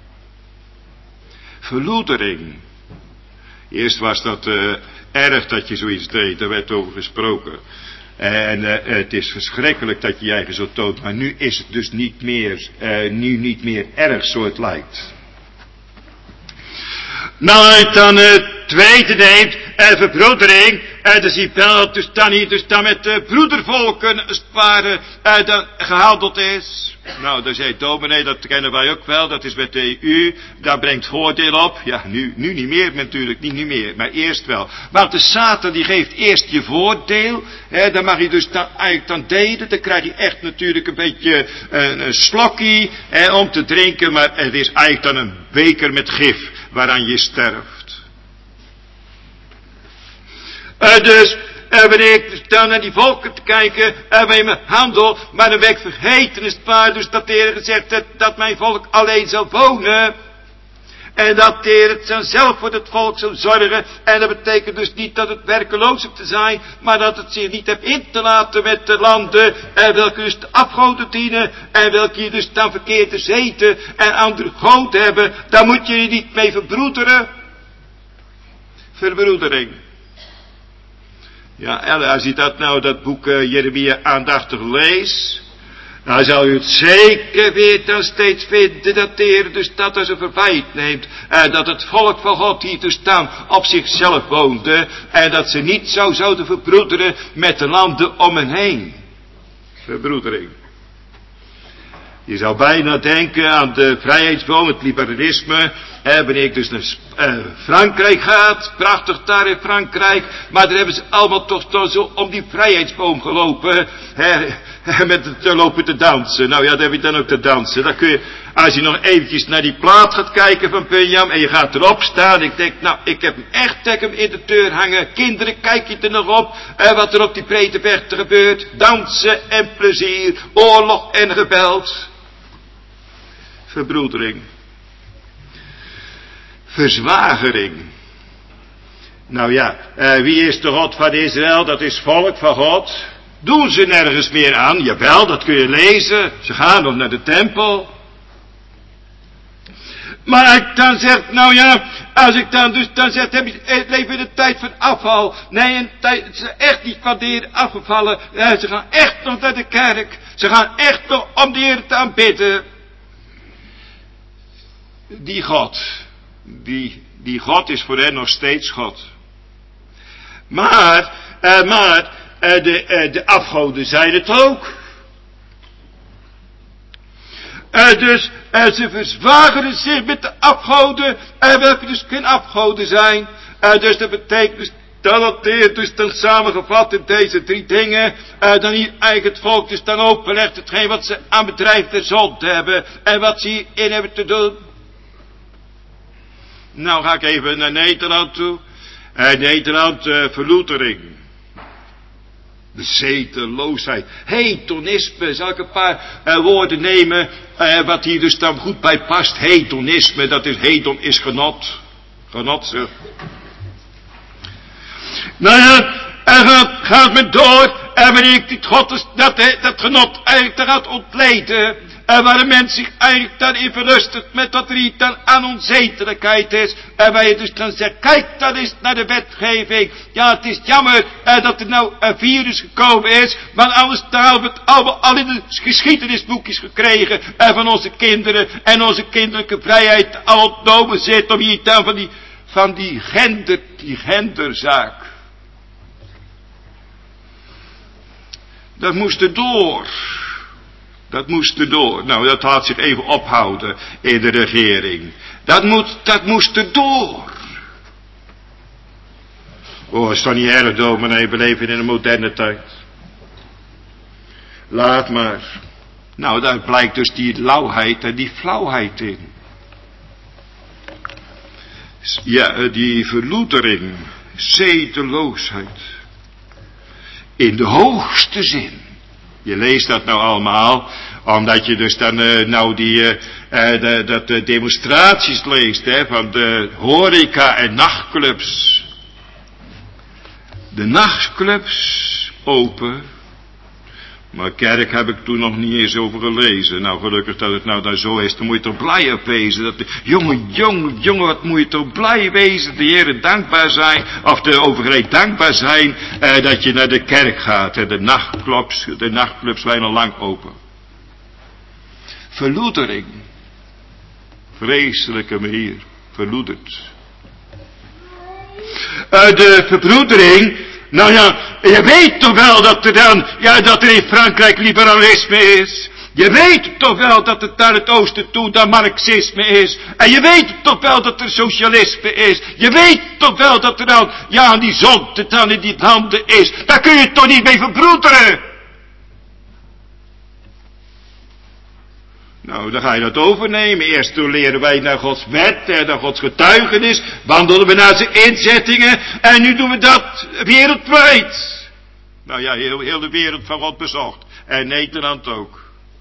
Verloedering. Eerst was dat uh, erg dat je zoiets deed, daar werd over gesproken. En uh, het is verschrikkelijk dat je je eigen zo toont, maar nu is het dus niet meer, uh, nu niet meer erg zo het lijkt. Nou, als ik dan het uh, tweede neemt, uh, verbroedering, uh, dan zie je wel dat dus dan hier dus dan met uh, broedervolken als het ware uh, dan gehandeld is. Nou, dan zei dominee, dat kennen wij ook wel, dat is met de E U, dat brengt voordeel op. Ja, nu, nu niet meer natuurlijk, niet, niet meer, maar eerst wel. Maar de Satan die geeft eerst je voordeel, hè, dan mag je dus dan eigenlijk dan delen, dan krijg je echt natuurlijk een beetje een, een slokkie hè, om te drinken, maar het is eigenlijk dan een beker met gif waaraan je sterft. Uh, dus, uh, wanneer ik dus dan naar die volken te kijken, uh, bij mijn handel, maar dan ben ik vergeten is het waar, dus dat de Heer gezegd heeft dat mijn volk alleen zal wonen. En dat de Heer het zou zelf voor het volk zou zorgen. En dat betekent dus niet dat het werkeloos op te zijn, maar dat het zich niet heeft in te laten met de landen, en welke dus de afgoden dienen, en welke je dus dan verkeerd te zeten en andere goden hebben, daar moet je je niet mee verbroederen. Verbroedering. Ja, als je dat nou, dat boek uh, Jeremia aandachtig leest, Dan zal u het zeker weer dan steeds vinden dat de Heer dus dat als een verwijt neemt. En dat het volk van God hier te staan op zichzelf woonde. En dat ze niet zo zouden verbroederen met de landen om hen heen. Verbroedering. Je zou bijna denken aan de vrijheidsboom, het liberalisme. Eh, wanneer ik dus naar uh, Frankrijk gaat, prachtig daar in Frankrijk. Maar daar hebben ze allemaal toch, toch zo om die vrijheidsboom gelopen. Eh, met het te lopen te dansen. Nou ja, daar heb je dan ook te dansen. Dan kun je, als je nog eventjes naar die plaat gaat kijken van Benjam en je gaat erop staan. Ik denk, nou, ik heb hem echt ik heb hem in de deur hangen. Kinderen, kijk je er nog op. Eh, wat er op die breedte vechten gebeurt. Dansen en plezier. Oorlog en geweld. Verbroedering. Verzwagering. Nou ja, uh, wie is de God van Israël? Dat is volk van God. Doen ze nergens meer aan? Jawel, dat kun je lezen. Ze gaan nog naar de tempel. Maar ik dan zeg, nou ja, als ik dan dus dan zeg, heb je, het leven in de tijd van afval. Nee, een tijd, ze zijn echt niet van de Heer afgevallen. Ja, ze gaan echt nog naar de kerk. Ze gaan echt nog om de Heer te aanbidden. Die God, die, die God is voor hen nog steeds God. Maar, uh, maar, uh, de, uh, de afgoden zijn het ook. Uh, dus, uh, ze verzwageren zich met de afgoden, uh, welke dus geen afgoden zijn. Uh, dus dat betekent dus dat het dus dan samengevat in deze drie dingen, uh, dan hier eigenlijk het volk dus dan openlegt hetgeen wat ze aan bedrijf der zonde hebben en wat ze hierin hebben te doen. Nou ga ik even naar Nederland toe. Uh, Nederland, uh, verloetering. De zeteloosheid. Hedonisme. Zal ik een paar uh, woorden nemen. Uh, wat hier dus dan goed bij past. Hedonisme. Dat is hedon is genot. Genot zeg. Nou ja. En gaat, gaat men door. En wanneer ik dit God is, dat, dat genot eigenlijk te gaat ontleden. En waar de mens zich eigenlijk dan in verlustigt met wat er hier dan aan onzedelijkheid is. En waar je dus dan zegt, kijk dan eens naar de wetgeving. Ja, het is jammer eh, dat er nou een virus gekomen is. Maar anders dan hebben we het allemaal al in de geschiedenisboekjes gekregen. En van onze kinderen en onze kinderlijke vrijheid al ontnomen zit. Om hier dan van die, van die gender, die genderzaak. Dat moest er door. Dat moest er door. Nou, dat had zich even ophouden in de regering. Dat, moet, dat moest er door. Oh, is toch niet erg, dominee, we leven in een moderne tijd. Laat maar. Nou, daar blijkt dus die lauwheid en die flauwheid in. Ja, die verloedering, zedeloosheid. In de hoogste zin. Je leest dat nou allemaal, omdat je dus dan uh, nou die, uh, uh, de, dat de demonstraties leest, hè, van de horeca en nachtclubs. De nachtclubs open, maar kerk heb ik toen nog niet eens over gelezen. Nou, gelukkig dat het nou dan zo is, dan moet je toch blij op wezen. Dat de, jongen, jongen, jongen, wat moet je toch blij wezen, de Heere dankbaar zijn, of de overheid dankbaar zijn, eh, dat je naar de kerk gaat. En de nachtclubs, de nachtclubs zijn al lang open. Verloedering. Vreselijke manier, verloederd. Uh, de verbroedering. Nou ja, je weet toch wel dat er dan, ja, dat er in Frankrijk liberalisme is. Je weet toch wel dat het naar het oosten toe dan marxisme is. En je weet toch wel dat er socialisme is. Je weet toch wel dat er dan, ja, die zonde dan in die landen is. Daar kun je toch niet mee verbroederen. Nou, dan ga je dat overnemen. Eerst toen leren wij naar Gods wet en naar Gods getuigenis. Wandelden we naar zijn inzettingen. En nu doen we dat wereldwijd. Nou ja, heel, heel de wereld van God bezocht. En Nederland ook.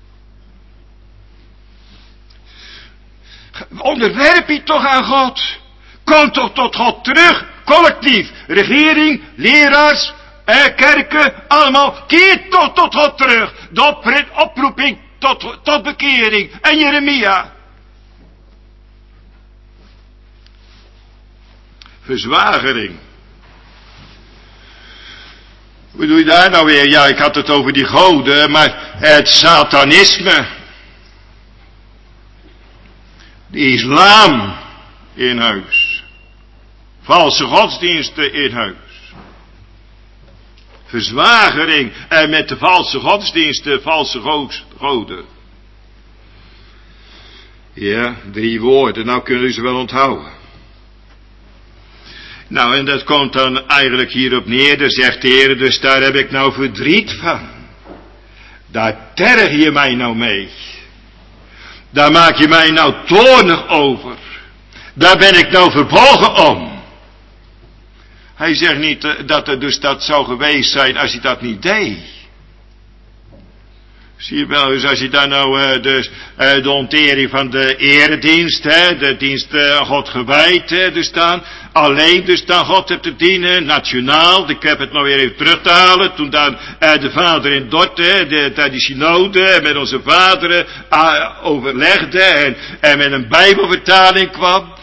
Onderwerp je toch aan God. Kom toch tot God terug. Collectief. Regering, leraars, eh, kerken, allemaal. Keer toch tot God terug. De oproeping tot, tot bekering. En Jeremia. Verzwagering. Hoe bedoel je daar nou weer? Ja, ik had het over die goden, maar het satanisme. De islam in huis. Valse godsdiensten in huis. Verzwagering en met de valse godsdiensten, valse goden. Ja, drie woorden, nou kunnen u ze wel onthouden. Nou, en dat komt dan eigenlijk hierop neer, daar zegt de Heer, dus daar heb ik nou verdriet van. Daar terg je mij nou mee. Daar maak je mij nou toornig over. Daar ben ik nou verbolgen om. Hij zegt niet uh, dat het dus dat zou geweest zijn als hij dat niet deed. Zie je wel, dus als je dan nou uh, dus, uh, de ontering van de eredienst, hè, de dienst uh, God gewijd, hè, dus dan alleen dus dan God hebt te dienen, nationaal, ik heb het nou weer even terug te halen, toen dan uh, de vader in Dort, hè, de, de, die synode met onze vaderen uh, overlegde en, en met een bijbelvertaling kwam.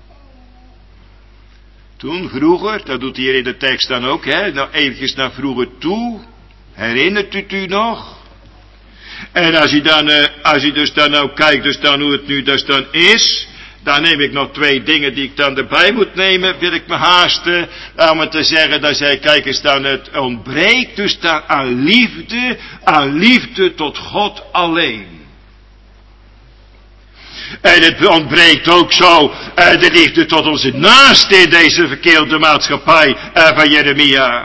Toen vroeger, dat doet hij hier in de tekst dan ook, hè, nou eventjes naar vroeger toe, herinnert u het u nog? En als je dan, uh, als je dus dan nou kijkt, dus dan hoe het nu dus dan is, dan neem ik nog twee dingen die ik dan erbij moet nemen, wil ik me haasten, om het te zeggen, dan zei, kijk eens dan, het ontbreekt dus dan aan liefde, aan liefde tot God alleen. En het ontbreekt ook zo, uh, de liefde tot onze naaste in deze verkeerde maatschappij uh, van Jeremia.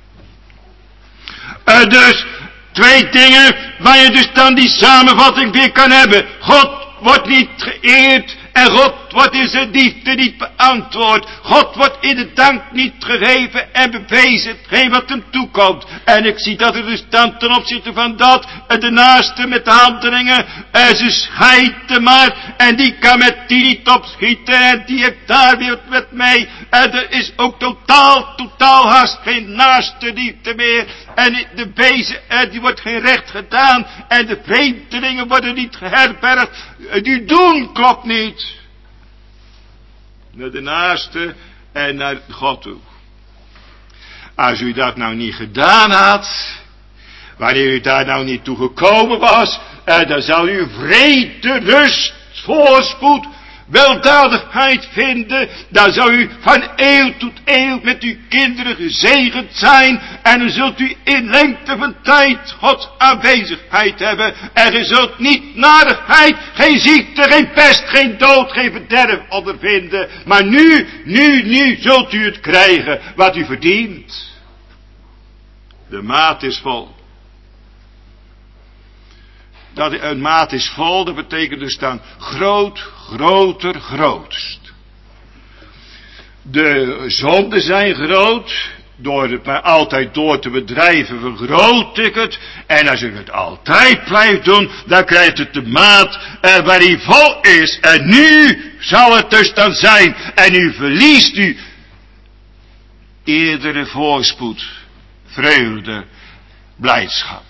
Uh, dus, twee dingen waar je dus dan die samenvatting weer kan hebben. God wordt niet geëerd en God wordt in zijn liefde niet beantwoord. God wordt in de dank niet gegeven en bewezen hetgeen wat hem toekomt. En ik zie dat er dus dan ten opzichte van dat de naaste met de handelingen en ze scheiden maar en die kan met die niet opschieten en die heeft daar weer met mij. En er is ook totaal, totaal haast geen naaste liefde meer. En de wezen, die wordt geen recht gedaan. En de vreemdelingen worden niet geherbergd. Die doen klopt niet. Naar de naaste en naar God toe. Als u dat nou niet gedaan had, wanneer u daar nou niet toe gekomen was, dan zou u vrede, rust, voorspoed, weldadigheid vinden, dan zou u van eeuw tot eeuw met uw kinderen gezegend zijn en dan zult u in lengte van tijd Gods aanwezigheid hebben en u zult niet narigheid, geen ziekte, geen pest, geen dood, geen verderf ondervinden, maar nu, nu, nu zult u het krijgen wat u verdient. De maat is vol. Dat een maat is vol, dat betekent dus dan groot, groter, grootst. De zonden zijn groot, door het maar altijd door te bedrijven vergroot ik het. En als ik het altijd blijf doen, dan krijgt het de maat eh, waar hij vol is. En nu zal het dus dan zijn. En u verliest u eerdere voorspoed, vreugde, blijdschap.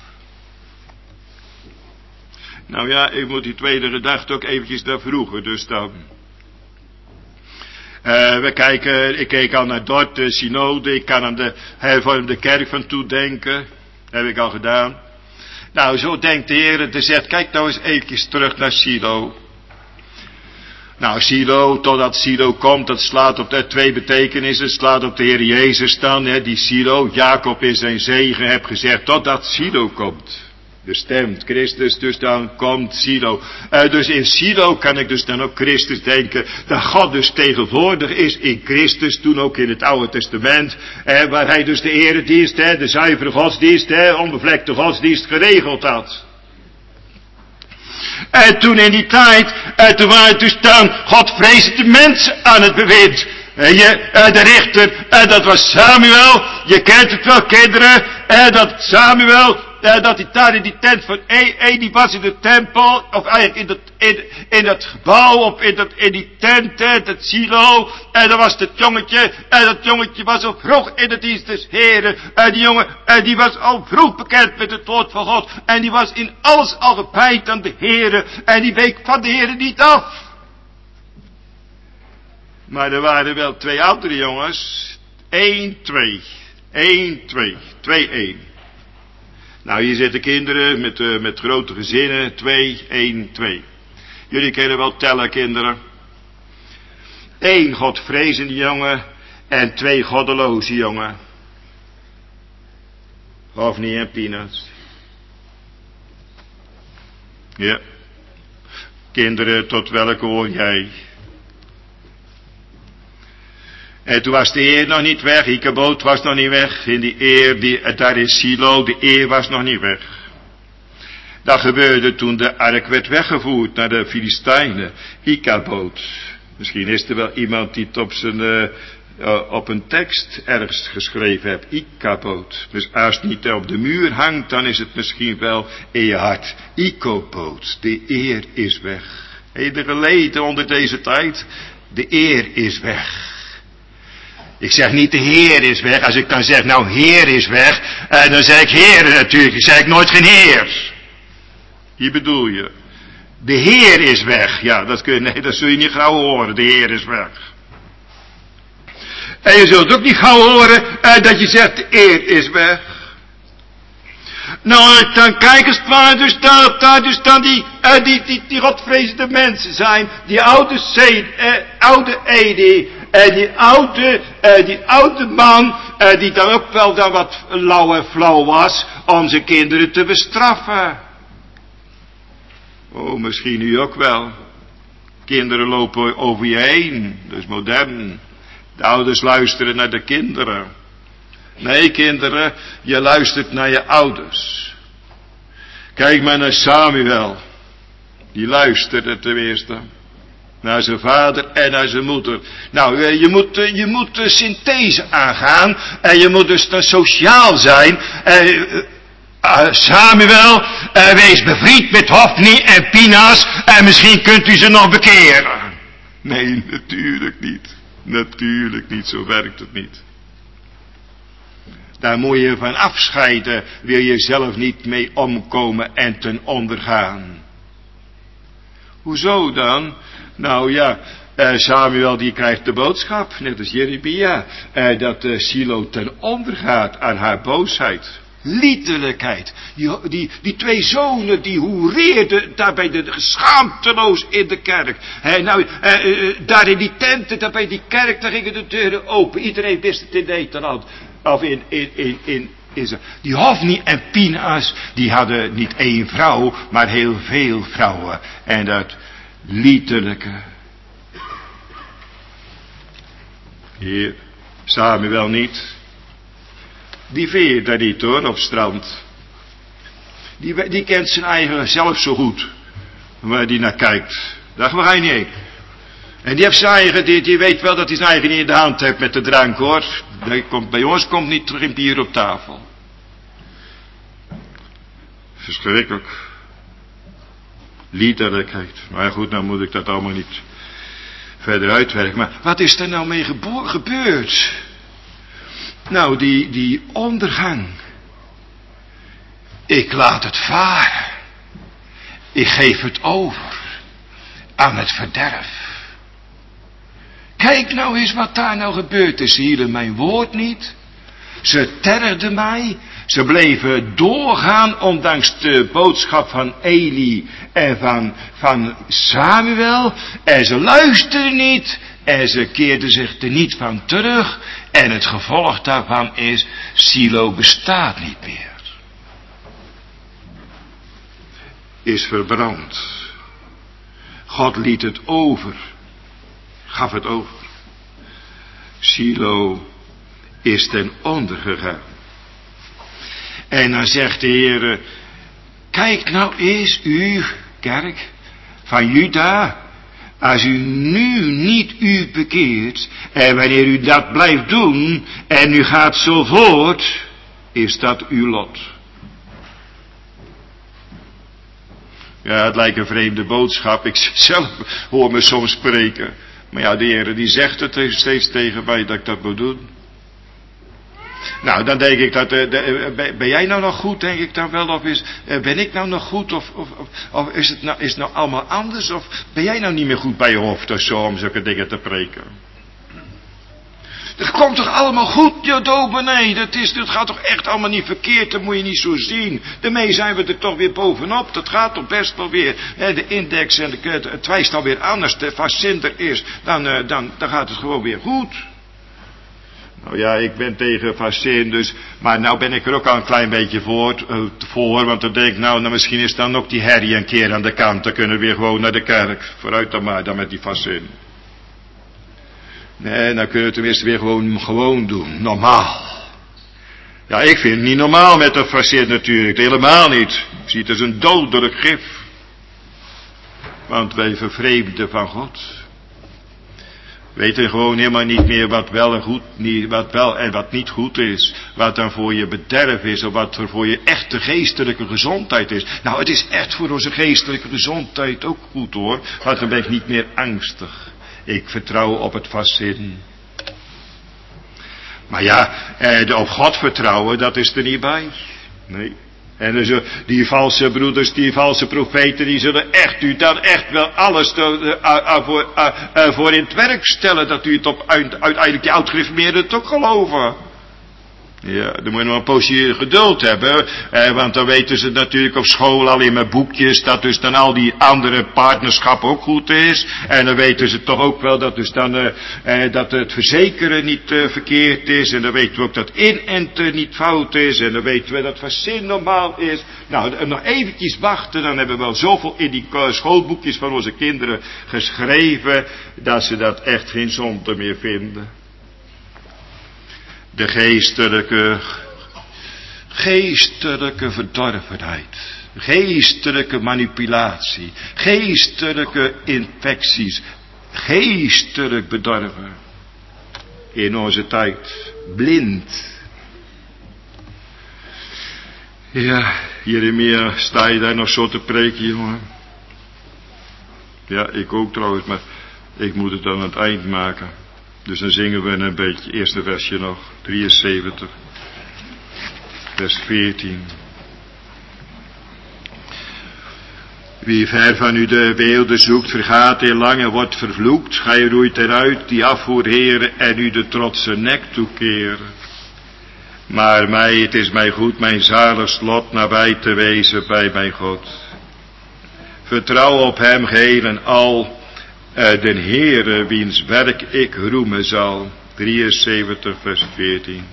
Nou ja, ik moet die tweede gedachte ook eventjes naar vroeger, dus dan. Uh, we kijken, ik keek al naar Dort, de synode, ik kan aan de hervormde kerk van toedenken. Heb ik al gedaan. Nou, zo denkt de Heer, en zegt, kijk nou eens eventjes terug naar Silo. Nou, Silo, totdat Silo komt, dat slaat op de twee betekenissen, het slaat op de Heer Jezus dan, hè, die Silo, Jacob in zijn zegen heb gezegd, totdat Silo komt. Bestemd Christus, dus dan komt Silo. Uh, dus in Silo kan ik dus dan ook Christus denken, dat God dus tegenwoordig is in Christus, toen ook in het Oude Testament, uh, waar hij dus de eredienst, uh, de zuivere godsdienst, uh, onbevlekte godsdienst geregeld had. En toen in die tijd, uh, toen waren dus dan Godvrezende mensen aan het bewind. Uh, je, uh, de richter, uh, dat was Samuel, je kent het wel kinderen, uh, dat Samuel, Uh, dat hij daar in die tent van Eli was in de tempel, of eigenlijk in dat, in, in dat gebouw, of in, dat, in die tent, hè, dat silo, en dan was dat jongetje, en dat jongetje was al vroeg in de dienst des Heren, en die jongen, en die was al vroeg bekend met het woord van God, en die was in alles al gewijd aan de Heren, en die week van de Heren niet af. Maar er waren wel twee andere jongens, één, twee, één, twee. twee, één. Nou, hier zitten kinderen met, uh, met grote gezinnen. twee, één, twee. Jullie kennen wel tellen, kinderen. Eén godvrezende jongen en twee goddeloze jongen. Hofni en Pinas. Ja. Kinderen, tot welke hoor jij? En toen was de eer nog niet weg, Ichabod was nog niet weg. In die eer, die, daar in Silo, de eer was nog niet weg. Dat gebeurde toen de ark werd weggevoerd naar de Filistijnen. Ichabod. Misschien is er wel iemand die het op, zijn, uh, uh, op een tekst ergens geschreven heeft. Ichabod. Dus als het niet op de muur hangt, dan is het misschien wel in je hart. Ichabod. De eer is weg. Heb je geleden onder deze tijd? De eer is weg. Ik zeg niet de Heer is weg. Als ik dan zeg, nou Heer is weg, uh, dan zeg ik Heer natuurlijk. Dan zeg ik nooit geen Heer. Hier bedoel je. De Heer is weg. Ja, dat, kun je, nee, dat zul je niet gauw horen. De Heer is weg. En je zult ook niet gauw horen uh, dat je zegt, de eer is weg. Nou, dan kijk eens waar dus daar, daar dus dan die, uh, die, die, die godvrezende mensen zijn. Die oude Seed, uh, oude Edi. En die oude, uh, die oude man, uh, die dan ook wel dan wat lauw en flauw was, om zijn kinderen te bestraffen. Oh, misschien nu ook wel. Kinderen lopen over je heen, dat is modern. De ouders luisteren naar de kinderen. Nee, kinderen, je luistert naar je ouders. Kijk maar naar Samuel. Die luisterde ten eerste. Naar zijn vader en naar zijn moeder. Nou, je moet, je moet de synthese aangaan. En je moet dus dan sociaal zijn. Uh, Samuel, uh, wees bevriend met Hofni en Pinas. En misschien kunt u ze nog bekeren. Nee, natuurlijk niet. Natuurlijk niet, zo werkt het niet. Daar moet je van afscheiden. Wil je zelf niet mee omkomen en ten onder gaan. Hoezo dan? Nou ja, uh, Samuel die krijgt de boodschap, net als Jeremia, uh, dat uh, Silo ten onder gaat aan haar boosheid. Liederlijkheid. Die, die, die twee zonen die hoereerden daar bij de schaamteloos in de kerk. He, nou, uh, uh, daar in die tenten, daar bij die kerk, daar gingen de deuren open. Iedereen wist het in Nederland. Of in, in, in, in Israël. Die Hofni en Pinas, die hadden niet één vrouw, maar heel veel vrouwen. En dat liederlijke. Hier, Samuel niet. Die veert daar niet hoor, op strand. Die, die kent zijn eigen zelf zo goed. Waar die naar kijkt. Daar ga je niet heen. En die heeft zijn eigen, die, die weet wel dat hij zijn eigen niet in de hand heeft met de drank hoor. Die komt, bij ons komt niet terug in bier op tafel. Verschrikkelijk. Liederlijkheid. Maar goed, nou moet ik dat allemaal niet verder uitwerken. Maar wat is er nou mee gebo- gebeurd? Nou, die, die ondergang. Ik laat het varen. Ik geef het over aan het verderf. Kijk nou eens wat daar nou gebeurd is. Ze hielden mijn woord niet. Ze tergden mij. Ze bleven doorgaan ondanks de boodschap van Eli en van, van Samuel. En ze luisterden niet. En ze keerden zich er niet van terug. En het gevolg daarvan is, Silo bestaat niet meer. Is verbrand. God liet het over. Gaf het over. Silo is ten onder gegaan. En dan zegt de Heer, kijk nou eens u, kerk van Juda, als u nu niet u bekeert, en wanneer u dat blijft doen, en u gaat zo voort, is dat uw lot. Ja, het lijkt een vreemde boodschap, ik zelf hoor me soms spreken. Maar ja, de Heer die zegt het steeds tegen mij dat ik dat moet doen. Nou, dan denk ik dat, uh, de, uh, ben jij nou nog goed, denk ik dan wel, of is, uh, ben ik nou nog goed, of, of, of, of is, het nou, is het nou allemaal anders, of ben jij nou niet meer goed bij je hoofd of zo, om zulke dingen te preken? Het komt toch allemaal goed, je dominee? Dat, is, dat gaat toch echt allemaal niet verkeerd? Dat moet je niet zo zien. Daarmee zijn we er toch weer bovenop. Dat gaat toch best wel weer. Hè, de index en de, het wijst alweer aan. Als de fascinder is, dan, uh, dan, dan gaat het gewoon weer goed. Nou ja, ik ben tegen fascin, dus, maar nou ben ik er ook al een klein beetje voor, uh, voor want dan denk ik, nou, nou, misschien is dan ook die herrie een keer aan de kant. Dan kunnen we weer gewoon naar de kerk. Vooruit dan maar, dan met die fascin. Nee, dan kunnen we het tenminste weer gewoon, gewoon doen. Normaal. Ja, ik vind het niet normaal met een fascin natuurlijk. Helemaal niet. Ik zie het als een dodelijk gif. Want wij vervreemden van God. Weten gewoon helemaal niet meer wat wel en goed, niet, wat wel en wat niet goed is. Wat dan voor je bederf is, of wat er voor je echte geestelijke gezondheid is. Nou, het is echt voor onze geestelijke gezondheid ook goed hoor. Want dan ben ik niet meer angstig. Ik vertrouw op het vastzin. Maar ja, eh, op God vertrouwen, dat is er niet bij. Nee. En dus, die valse broeders, die valse profeten, die zullen echt u dan echt wel alles te, uh, uh, voor, uh, uh, voor in het werk stellen. Dat u het op uiteindelijk die oud-gereformeerden het ook geloven. Ja, dan moet je nog een poosje geduld hebben. Eh, want dan weten ze natuurlijk op school al in mijn boekjes dat dus dan al die andere partnerschap ook goed is. En dan weten ze toch ook wel dat dus dan uh, eh, dat het verzekeren niet uh, verkeerd is. En dan weten we ook dat inenten niet fout is. En dan weten we dat vastzin normaal is. Nou, nog eventjes wachten, dan hebben we wel zoveel in die schoolboekjes van onze kinderen geschreven dat ze dat echt geen zonde meer vinden. De geestelijke, geestelijke verdorvenheid, geestelijke manipulatie, geestelijke infecties, geestelijk bedorven in onze tijd, blind. Ja, Jeremia, sta je daar nog zo te preken, jongen? Ja, ik ook trouwens, maar ik moet het aan het eind maken. Dus dan zingen we een beetje, eerste versje nog, drieënzeventig, vers veertien. Wie ver van u de weelde zoekt, vergaat heel lang en wordt vervloekt. Gij roeit eruit, die afvoer heren, en u de trotse nek toekeren. Maar mij, het is mij goed, mijn zalig lot nabij te wezen bij mijn God. Vertrouw op hem geheel en al, Uh, den Heere, wiens werk ik roemen zal. drieënzeventig vers veertien.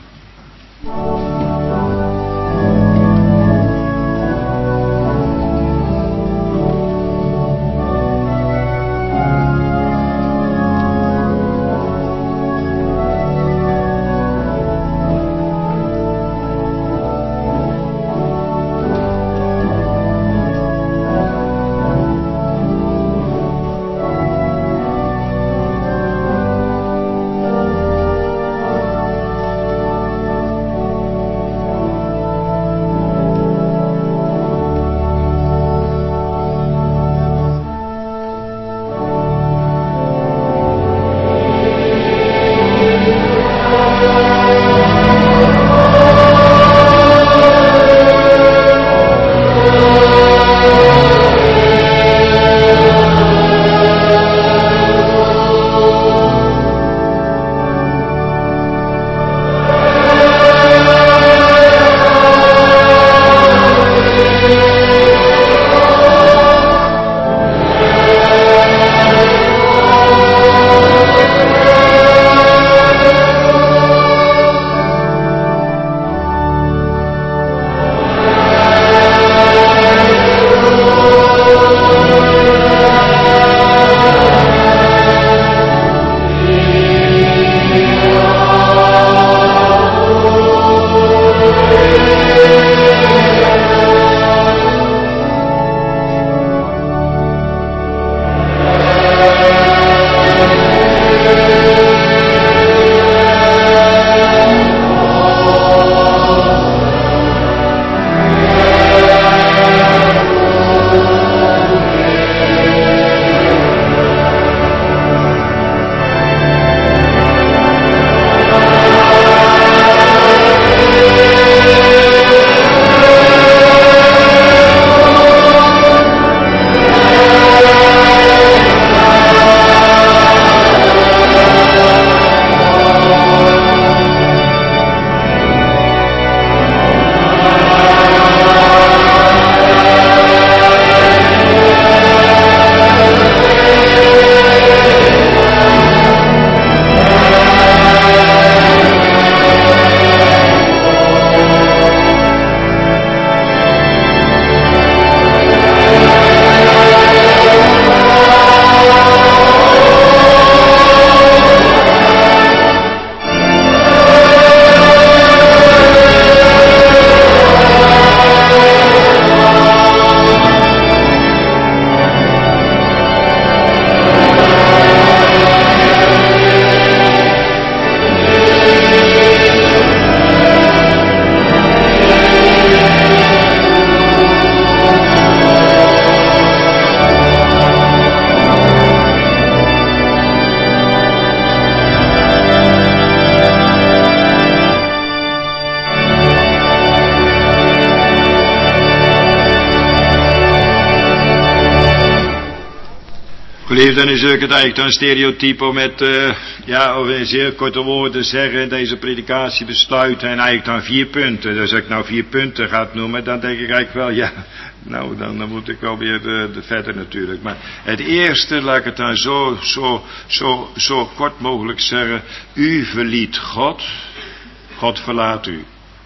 Geliefd, dan is het eigenlijk dan stereotype met, uh, ja, of in zeer korte woorden zeggen, deze predikatie besluiten en eigenlijk dan vier punten. Dus als ik nou vier punten ga noemen, dan denk ik eigenlijk wel, ja, nou, dan, dan moet ik wel weer uh, de verder natuurlijk. Maar het eerste, laat ik het dan zo, zo, zo, zo kort mogelijk zeggen, u verliet God, God verlaat u.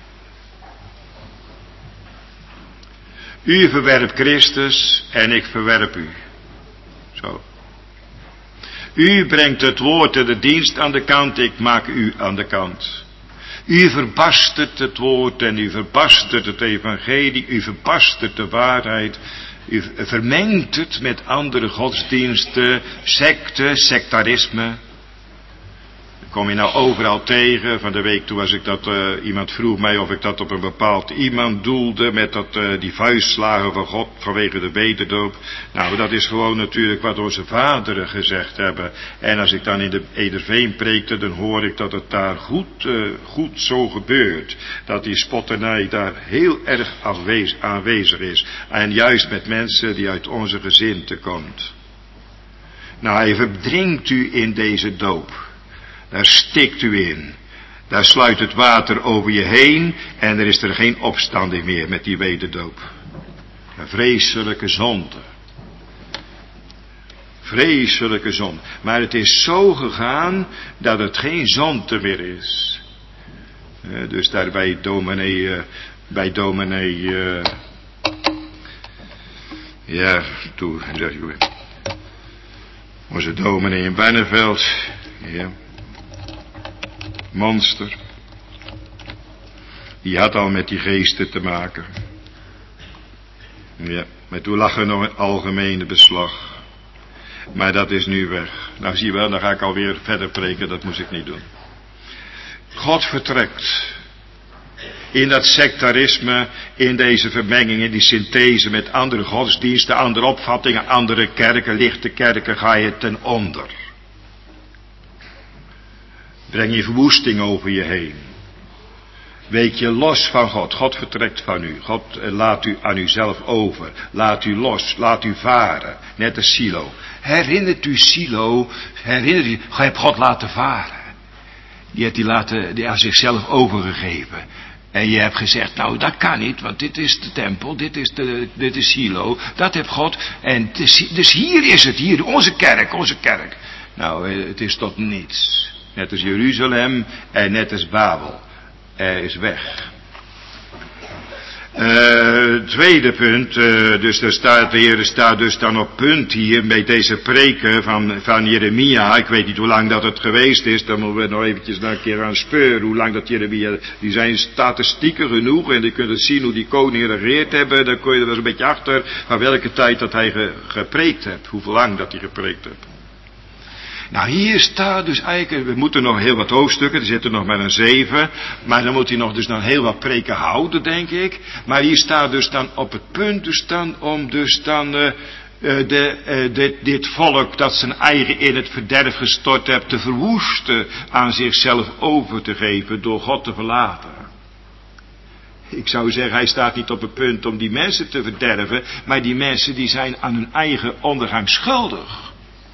U verwerpt Christus en ik verwerp u. Zo. U brengt het woord en de dienst aan de kant, ik maak u aan de kant. U verbastert het woord en u verbastert het evangelie, u verbastert de waarheid. U vermengt het met andere godsdiensten, secten, sectarisme. Kom je nou overal tegen. Van de week toen was ik dat, uh, iemand vroeg mij of ik dat op een bepaald iemand doelde met dat, uh, die vuistslagen van God vanwege de wederdoop. Nou, dat is gewoon natuurlijk wat onze vaderen gezegd hebben. En als ik dan in de Ederveen preekte, dan hoor ik dat het daar goed, uh, goed zo gebeurt. Dat die spotternij daar heel erg afwezig, aanwezig is. En juist met mensen die uit onze gezinte komt. Nou, hij verdrinkt u in deze doop. Daar stikt u in. Daar sluit het water over je heen. En er is er geen opstanding meer met die wederdoop. Een vreselijke zonde. Vreselijke zonde. Maar het is zo gegaan dat het geen zonde meer is. Uh, dus daar bij dominee, uh, bij dominee, uh, ja, toen zeg je, onze dominee in Barneveld, ja. Monster. Die had al met die geesten te maken. Ja, maar toen lag er nog een algemene beslag. Maar dat is nu weg. Nou zie je wel, dan ga ik alweer verder preken, dat moest ik niet doen. God vertrekt. In dat sectarisme, in deze vermenging, in die synthese met andere godsdiensten, andere opvattingen, andere kerken, lichte kerken, ga je ten onder. Breng je verwoesting over je heen. Week je los van God. God vertrekt van u. God laat u aan uzelf over. Laat u los. Laat u varen. Net als Silo. Herinnert u Silo. Herinnert u. Gij hebt God laten varen. Die heeft hij laten, die aan zichzelf overgegeven. En je hebt gezegd, nou dat kan niet, want dit is de tempel, dit is de, dit is Silo, dat heeft God. En is, dus hier is het, hier, onze kerk, onze kerk. Nou, het is tot niets. Net als Jeruzalem en net als Babel. Er is weg. Uh, tweede punt, uh, dus er staat, de Heer staat dus dan op punt hier bij deze preken van, van Jeremia. Ik weet niet hoe lang dat het geweest is, dan moeten we nog eventjes een keer aan speuren hoe lang dat Jeremia, die zijn statistieken genoeg en die kunnen zien hoe die koningen geregeerd hebben. Dan kun je er wel een beetje achter van welke tijd dat hij ge, gepreekt heeft, hoeveel lang dat hij gepreekt heeft. Nou, hier staat dus eigenlijk, we moeten nog heel wat hoofdstukken, er zitten nog maar een zeven, maar dan moet hij nog dus nog heel wat preken houden, denk ik. Maar hier staat dus dan op het punt dus dan om dus dan uh, uh, de, uh, dit, dit volk dat zijn eigen in het verderf gestort hebt te verwoesten, aan zichzelf over te geven door God te verlaten. Ik zou zeggen, hij staat niet op het punt om die mensen te verderven, maar die mensen die zijn aan hun eigen ondergang schuldig.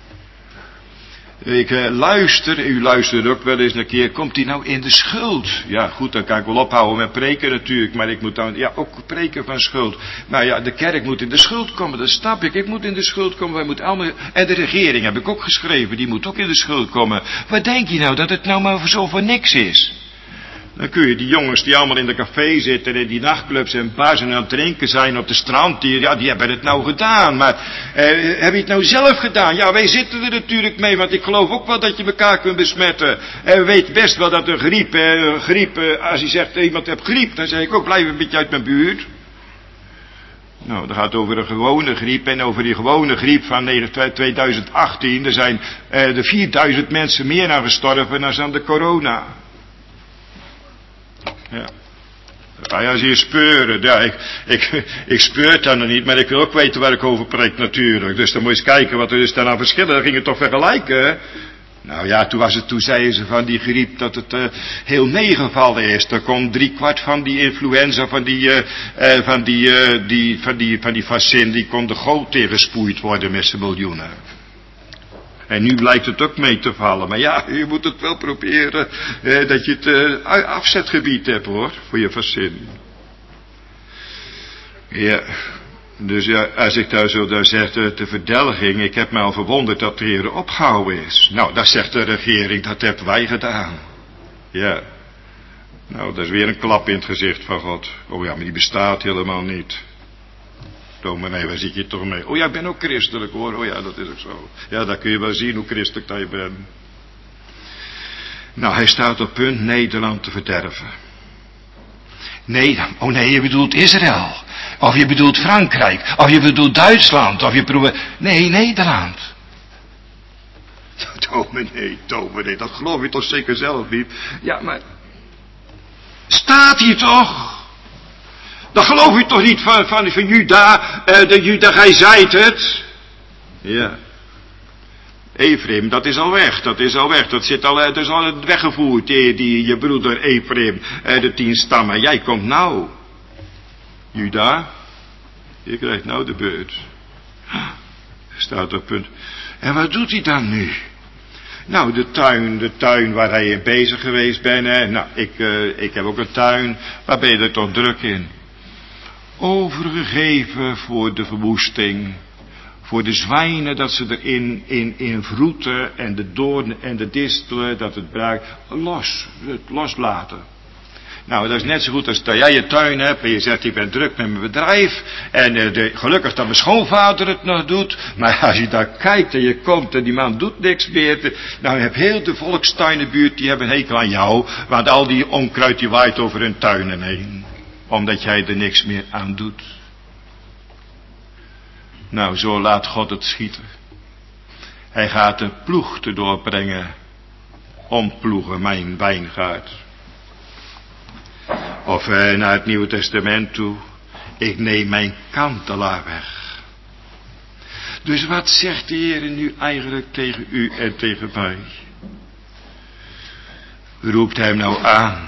Ik uh, luister, u luistert ook wel eens een keer, komt hij nou in de schuld? Ja goed, dan kan ik wel ophouden met preken natuurlijk, maar ik moet dan, ja ook preken van schuld. Maar ja, de kerk moet in de schuld komen, dat snap ik, ik moet in de schuld komen, wij moeten allemaal, en de regering heb ik ook geschreven, die moet ook in de schuld komen. Wat denk je nou, dat het nou maar zo voor niks is? Dan kun je die jongens die allemaal in de café zitten, in die nachtclubs en bars en aan het drinken zijn op de strand, die, ja, die hebben het nou gedaan. Maar eh, heb je het nou zelf gedaan? Ja, wij zitten er natuurlijk mee, want ik geloof ook wel dat je elkaar kunt besmetten. En we weten best wel dat een griep, eh, griep eh, als je zegt iemand heeft griep, dan zeg ik ook blijf een beetje uit mijn buurt. Nou, dat gaat over een gewone griep en over die gewone griep van tweeduizend achttien, er zijn eh, er vierduizend mensen meer aan gestorven dan aan de corona. Ja. Ga je als je speuren. Ja, ik, ik, ik speur het dan nog niet, maar ik wil ook weten waar ik over preek natuurlijk. Dus dan moet je eens kijken wat er dus dan aan verschillen. Dan ging het toch vergelijken. Nou ja, toen was het, toen zeiden ze van die griep dat het uh, heel meegevallen is. Er kon drie kwart van die influenza, van die, uh, uh, van die, uh, die, van die, van die vaccin, die kon de goot tegengespoeid worden met z'n miljoenen. En nu lijkt het ook mee te vallen. Maar ja, je moet het wel proberen eh, dat je het eh, afzetgebied hebt hoor, voor je verzin. Ja, dus ja, als ik daar zo daar zeg, de, de verdelging, ik heb mij al verwonderd dat de Heer opgehouden is. Nou, dat zegt de regering, dat hebben wij gedaan. Ja. Nou, dat is weer een klap in het gezicht van God. Oh ja, maar die bestaat helemaal niet. Dominee, waar zit je toch mee? Oh ja, ik ben ook christelijk hoor. Oh ja, dat is ook zo. Ja, daar kun je wel zien hoe christelijk dat je bent. Nou, hij staat op punt Nederland te verderven. Nee, oh nee, je bedoelt Israël. Of je bedoelt Frankrijk. Of je bedoelt Duitsland. Of je probeert... Nee, Nederland. Dominee, dominee, dat geloof je toch zeker zelf niet? Ja, maar... Staat hier toch? Dat geloof je toch niet van, van, van Juda, uh, de Juda, gij zijt het? Ja. Ephraim, dat is al weg, dat is al weg, dat zit al, dat is al weggevoerd, die, die je broeder Ephraim, uh, de tien stammen. Jij komt nou. Juda, je krijgt nou de beurt. Staat op punt. En wat doet hij dan nu? Nou, de tuin, de tuin waar hij in bezig geweest bent, hè. Nou, ik, uh, ik heb ook een tuin, waar ben je er toch druk in? Overgegeven voor de verwoesting, voor de zwijnen dat ze erin in, in vroeten en de doornen en de distelen, dat het bruik, los, het loslaten. Nou, dat is net zo goed als dat jij je tuin hebt en je zegt ik ben druk met mijn bedrijf en uh, de, gelukkig dat mijn schoonvader het nog doet, maar als je daar kijkt en je komt en die man doet niks meer, nou heb heel de volkstuinenbuurt, die hebben een hekel aan jou, want al die onkruid die waait over hun tuinen heen, omdat jij er niks meer aan doet. Nou, zo laat God het schieten. Hij gaat de ploeg te doorbrengen, omploegen mijn wijngaard. Of eh, naar het Nieuwe Testament toe. Ik neem mijn kantelaar weg. Dus wat zegt de Heer nu eigenlijk tegen u en tegen mij? Roept hem nou aan.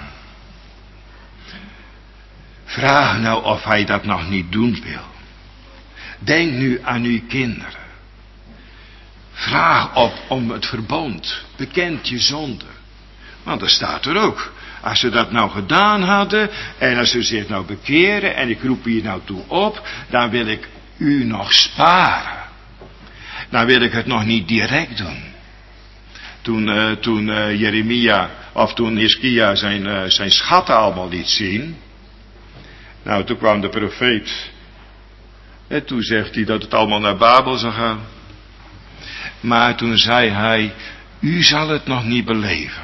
Vraag nou of hij dat nog niet doen wil. Denk nu aan uw kinderen. Vraag op om het verbond. Bekend je zonde. Want dat staat er ook. Als ze dat nou gedaan hadden, en als ze zich nou bekeren, en ik roep hier nou toe op, dan wil ik u nog sparen. Dan wil ik het nog niet direct doen. Toen, uh, toen uh, Jeremia, of toen Hiskia zijn, uh, zijn schatten allemaal liet zien, nou toen kwam de profeet, en toen zegt hij dat het allemaal naar Babel zou gaan. Maar toen zei hij, u zal het nog niet beleven.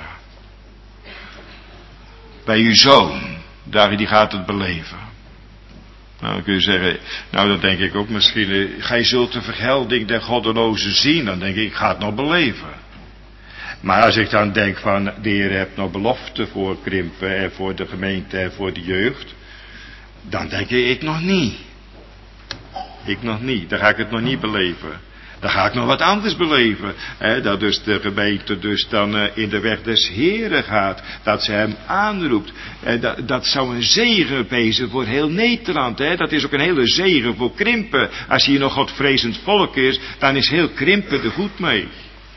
Bij uw zoon, daar die gaat het beleven. Nou, dan kun je zeggen, nou dan denk ik ook misschien, eh, gij zult de vergelding der goddelozen zien, dan denk ik, ik ga het nog beleven. Maar als ik dan denk van, de Heer hebt nog belofte voor Krimpen en voor de gemeente en voor de jeugd, dan denk ik, ik nog niet. Ik nog niet, dan ga ik het nog niet beleven. Dan ga ik nog wat anders beleven. Hè, dat dus de gemeente dus dan uh, in de weg des Heren gaat. Dat ze hem aanroept. En dat, dat zou een zegen wezen voor heel Nederland. Hè. Dat is ook een hele zegen voor Krimpen. Als hier nog godvrezend volk is, dan is heel Krimpen er goed mee.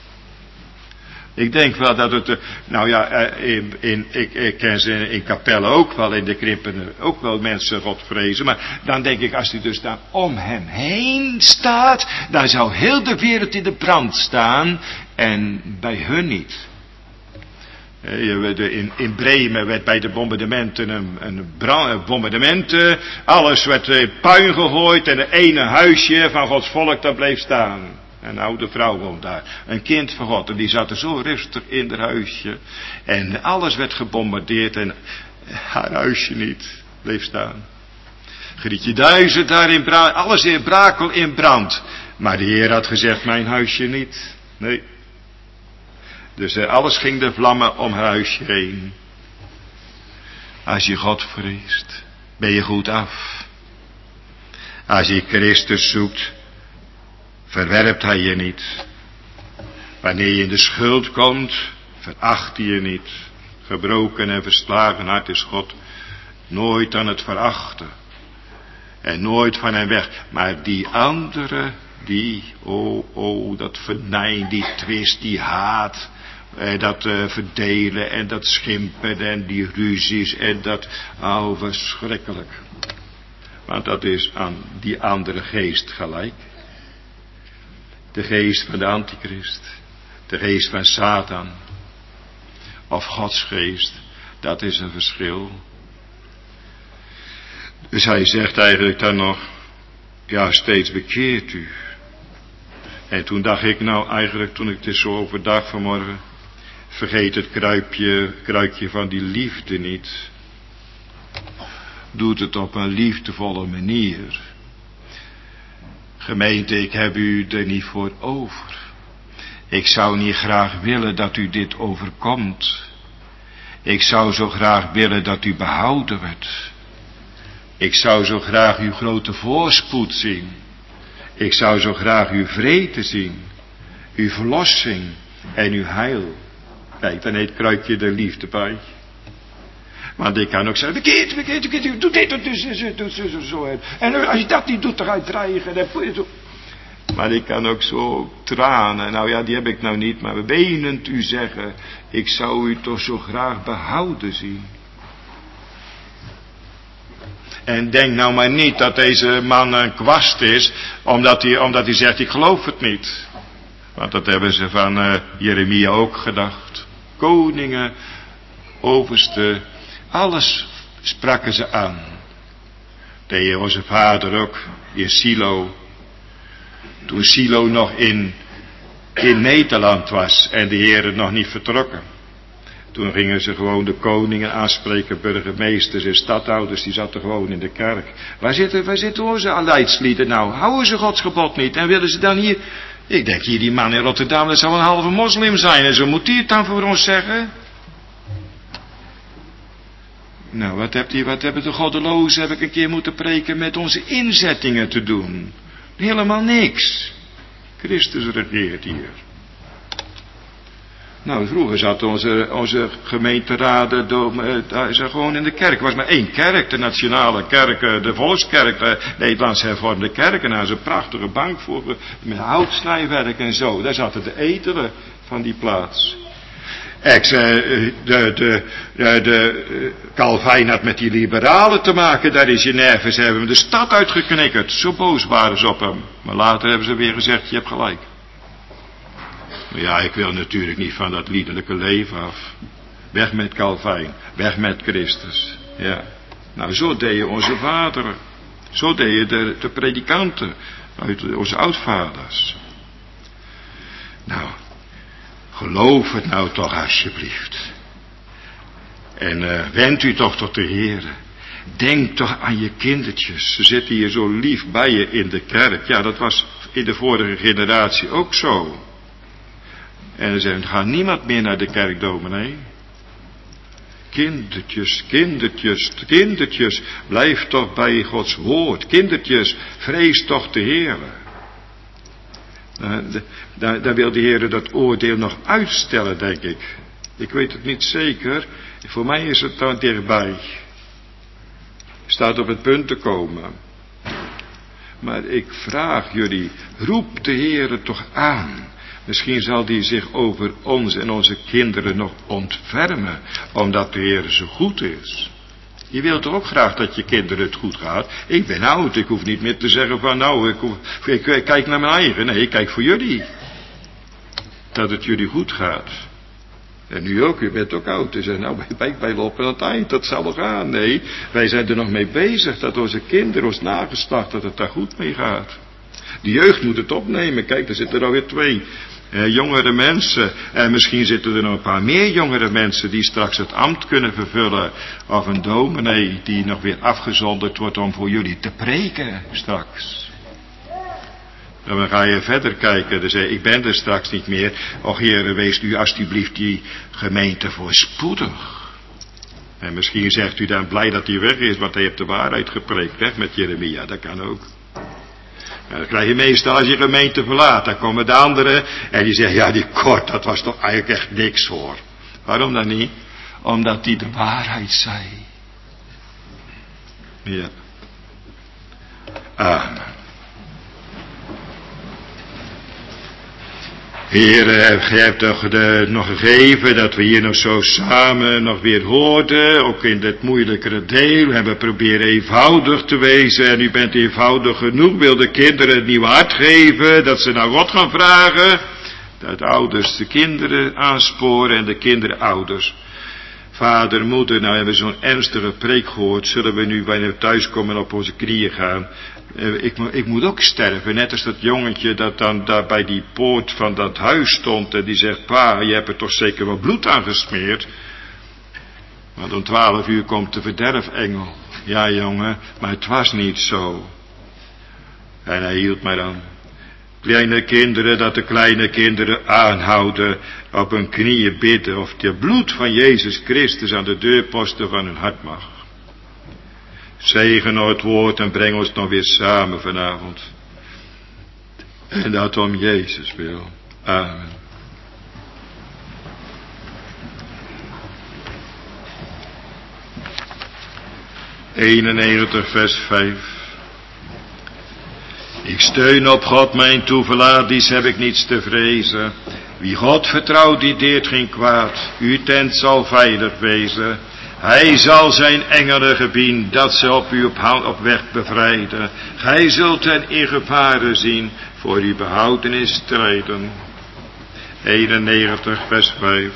Ik denk wel dat het, nou ja, in, in, ik, ik ken ze in Capelle ook wel, in de Krimpen ook wel mensen God vrezen. Maar dan denk ik, als hij dus daar om hem heen staat, dan zou heel de wereld in de brand staan en bij hun niet. In, in Bremen werd bij de bombardementen een, een brand, bombardementen, alles werd in puin gegooid en het ene huisje van Gods volk dat bleef staan. Een oude vrouw woont daar. Een kind van God. En die zat er zo rustig in haar huisje. En alles werd gebombardeerd. En haar huisje niet. Bleef staan. Grietje duizend daar in brand. Alles in brakel in brand. Maar de Heer had gezegd, mijn huisje niet. Nee. Dus eh, alles ging de vlammen om haar huisje heen. Als je God vreest, ben je goed af. Als je Christus zoekt, verwerpt hij je niet. Wanneer je in de schuld komt, veracht hij je niet. Gebroken en verslagen hart is God nooit aan het verachten. En nooit van hem weg. Maar die andere, Die, oh, oh, dat venijn, die twist, die haat. Eh, dat uh, verdelen en dat schimpen en die ruzies en dat, oh, verschrikkelijk. Want dat is aan die andere geest gelijk. De geest van de antichrist. De geest van Satan. Of Gods geest. Dat is een verschil. Dus hij zegt eigenlijk dan nog, ja, steeds bekeert u. En toen dacht ik nou eigenlijk, toen ik dit zo overdag vanmorgen, vergeet het kruipje, kruikje van die liefde niet. Doet het op een liefdevolle manier. Gemeente, ik heb u er niet voor over. Ik zou niet graag willen dat u dit overkomt. Ik zou zo graag willen dat u behouden wordt. Ik zou zo graag uw grote voorspoed zien. Ik zou zo graag uw vrede zien. Uw verlossing en uw heil. Kijk, dan heet kruikje de liefde bij. Want ik kan ook zeggen, bekeert, bekeert, bekeert, doe dit, doe dit, doe dit, zo. En als je dat niet doet, dan ga je dreigen. En maar ik kan ook zo tranen, nou ja, die heb ik nou niet, maar wenend u zeggen, ik zou u toch zo graag behouden zien. En denk nou maar niet dat deze man een kwast is, omdat hij, omdat hij zegt, ik geloof het niet. Want dat hebben ze van uh, Jeremia ook gedacht. Koningen, overste, alles spraken ze aan. Deed onze vader ook in Silo. Toen Silo nog in, in Nederland was en de Heer nog niet vertrokken. Toen gingen ze gewoon de koningen aanspreken, burgemeesters en stadhouders, die zaten gewoon in de kerk. Waar zitten, waar zitten onze leidslieden nou? Houden ze Gods gebod niet? En willen ze dan hier... Ik denk hier, die man in Rotterdam, dat zou een halve moslim zijn. En zo moet hij het dan voor ons zeggen. Nou, wat, hebt die, wat hebben de goddelozen, heb ik een keer moeten preken, met onze inzettingen te doen? Helemaal niks. Christus regeert hier. Nou, vroeger zat onze, onze gemeenteraden daar gewoon in de kerk. Er was maar één kerk, de nationale kerk, de volkskerk, de Nederlandse hervormde kerk. En daar is een prachtige bank voor, met houtsnijwerk en zo. Daar zaten de edelen van die plaats. Ex, de, de, de, de, de Calvijn had met die liberalen te maken daar in Genève. Ze hebben hem de stad uitgeknikkerd. Zo boos waren ze op hem. Maar later hebben ze weer gezegd, je hebt gelijk. Maar ja, ik wil natuurlijk niet van dat liederlijke leven af. Weg met Calvijn. Weg met Christus. Ja. Nou, zo deden onze vaderen. Zo deden de, de predikanten. Uit onze oudvaders. Nou, geloof het nou toch alsjeblieft. En uh, wend u toch tot de Heer. Denk toch aan je kindertjes. Ze zitten hier zo lief bij je in de kerk. Ja, dat was in de vorige generatie ook zo. En ze zeggen, ga niemand meer naar de kerk, dominee. Kindertjes, kindertjes, kindertjes, blijf toch bij Gods woord. Kindertjes, vrees toch de Heer. Daar, daar, daar wil de Heer dat oordeel nog uitstellen, denk ik. Ik weet het niet zeker. Voor mij is het dan dichtbij. Staat op het punt te komen. Maar ik vraag jullie, roep de Heer toch aan. Misschien zal die zich over ons en onze kinderen nog ontfermen, omdat de Heer zo goed is. Je wilt toch ook graag dat je kinderen het goed gaat? Ik ben oud, ik hoef niet meer te zeggen van nou, ik, hoef, ik, ik kijk naar mijn eigen. Nee, ik kijk voor jullie. Dat het jullie goed gaat. En nu ook, u bent ook oud. Dus nou, wij, wij lopen aan het eind, dat zal wel gaan. Nee, wij zijn er nog mee bezig, dat onze kinderen, ons nageslacht, dat het daar goed mee gaat. De jeugd moet het opnemen. Kijk, er zitten er alweer twee eh, jongere mensen. En misschien zitten er nog een paar meer jongere mensen die straks het ambt kunnen vervullen. Of een dominee die nog weer afgezonderd wordt om voor jullie te preken straks. En dan ga je verder kijken. Dan zeg je, ik ben er straks niet meer. Och Heere, wees nu alsjeblieft die gemeente voorspoedig. En misschien zegt u dan blij dat hij weg is, want hij heeft de waarheid gepreekt. Weg met Jeremia, dat kan ook. En dan krijg je meestal als je gemeente verlaat, dan komen de anderen en die zeggen, ja die Kort, dat was toch eigenlijk echt niks hoor. Waarom dan niet? Omdat die de waarheid zei. Ja. Amen. Heer, gij hebt toch de, nog gegeven dat we hier nog zo samen nog weer hoorden, ook in dit moeilijkere deel. We hebben proberen eenvoudig te wezen en u bent eenvoudig genoeg. Wil de kinderen het nieuwe hart geven, dat ze naar God gaan vragen. Dat ouders de kinderen aansporen en de kinderen ouders. Vader, moeder, nou hebben we zo'n ernstige preek gehoord. Zullen we nu bijna thuiskomen en op onze knieën gaan? Uh, ik, ik moet ook sterven, net als dat jongetje dat dan daar bij die poort van dat huis stond. En die zegt, pa, je hebt er toch zeker wel bloed aan gesmeerd. Want om twaalf uur komt de verderfengel. Ja jongen, maar het was niet zo. En hij hield mij dan. Kleine kinderen, dat de kleine kinderen aanhouden, op hun knieën bidden of het bloed van Jezus Christus aan de deurposten van hun hart mag. Zegen het woord en breng ons nog weer samen vanavond. En dat om Jezus wil. Amen. eenennegentig vers vijf. Ik steun op God mijn toeverlaat, heb ik niets te vrezen. Wie God vertrouwt, die deert geen kwaad. Uw tent zal veilig wezen. Hij zal zijn engelen gebieden, dat ze op u op, op weg bevrijden. Gij zult hen in gevaren zien, voor uw behoudenis strijden. eenennegentig vers vijf.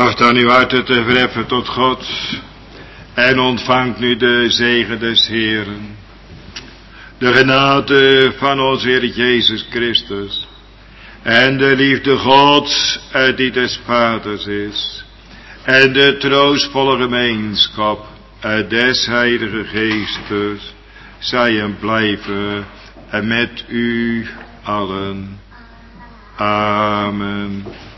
Bracht dan uw harten te verheffen tot God. En ontvangt nu de zegen des Heeren. De genade van onze Heer Jezus Christus. En de liefde Gods die des Vaders is. En de troostvolle gemeenschap des Heilige Geestes. Zij en blijven met u allen. Amen.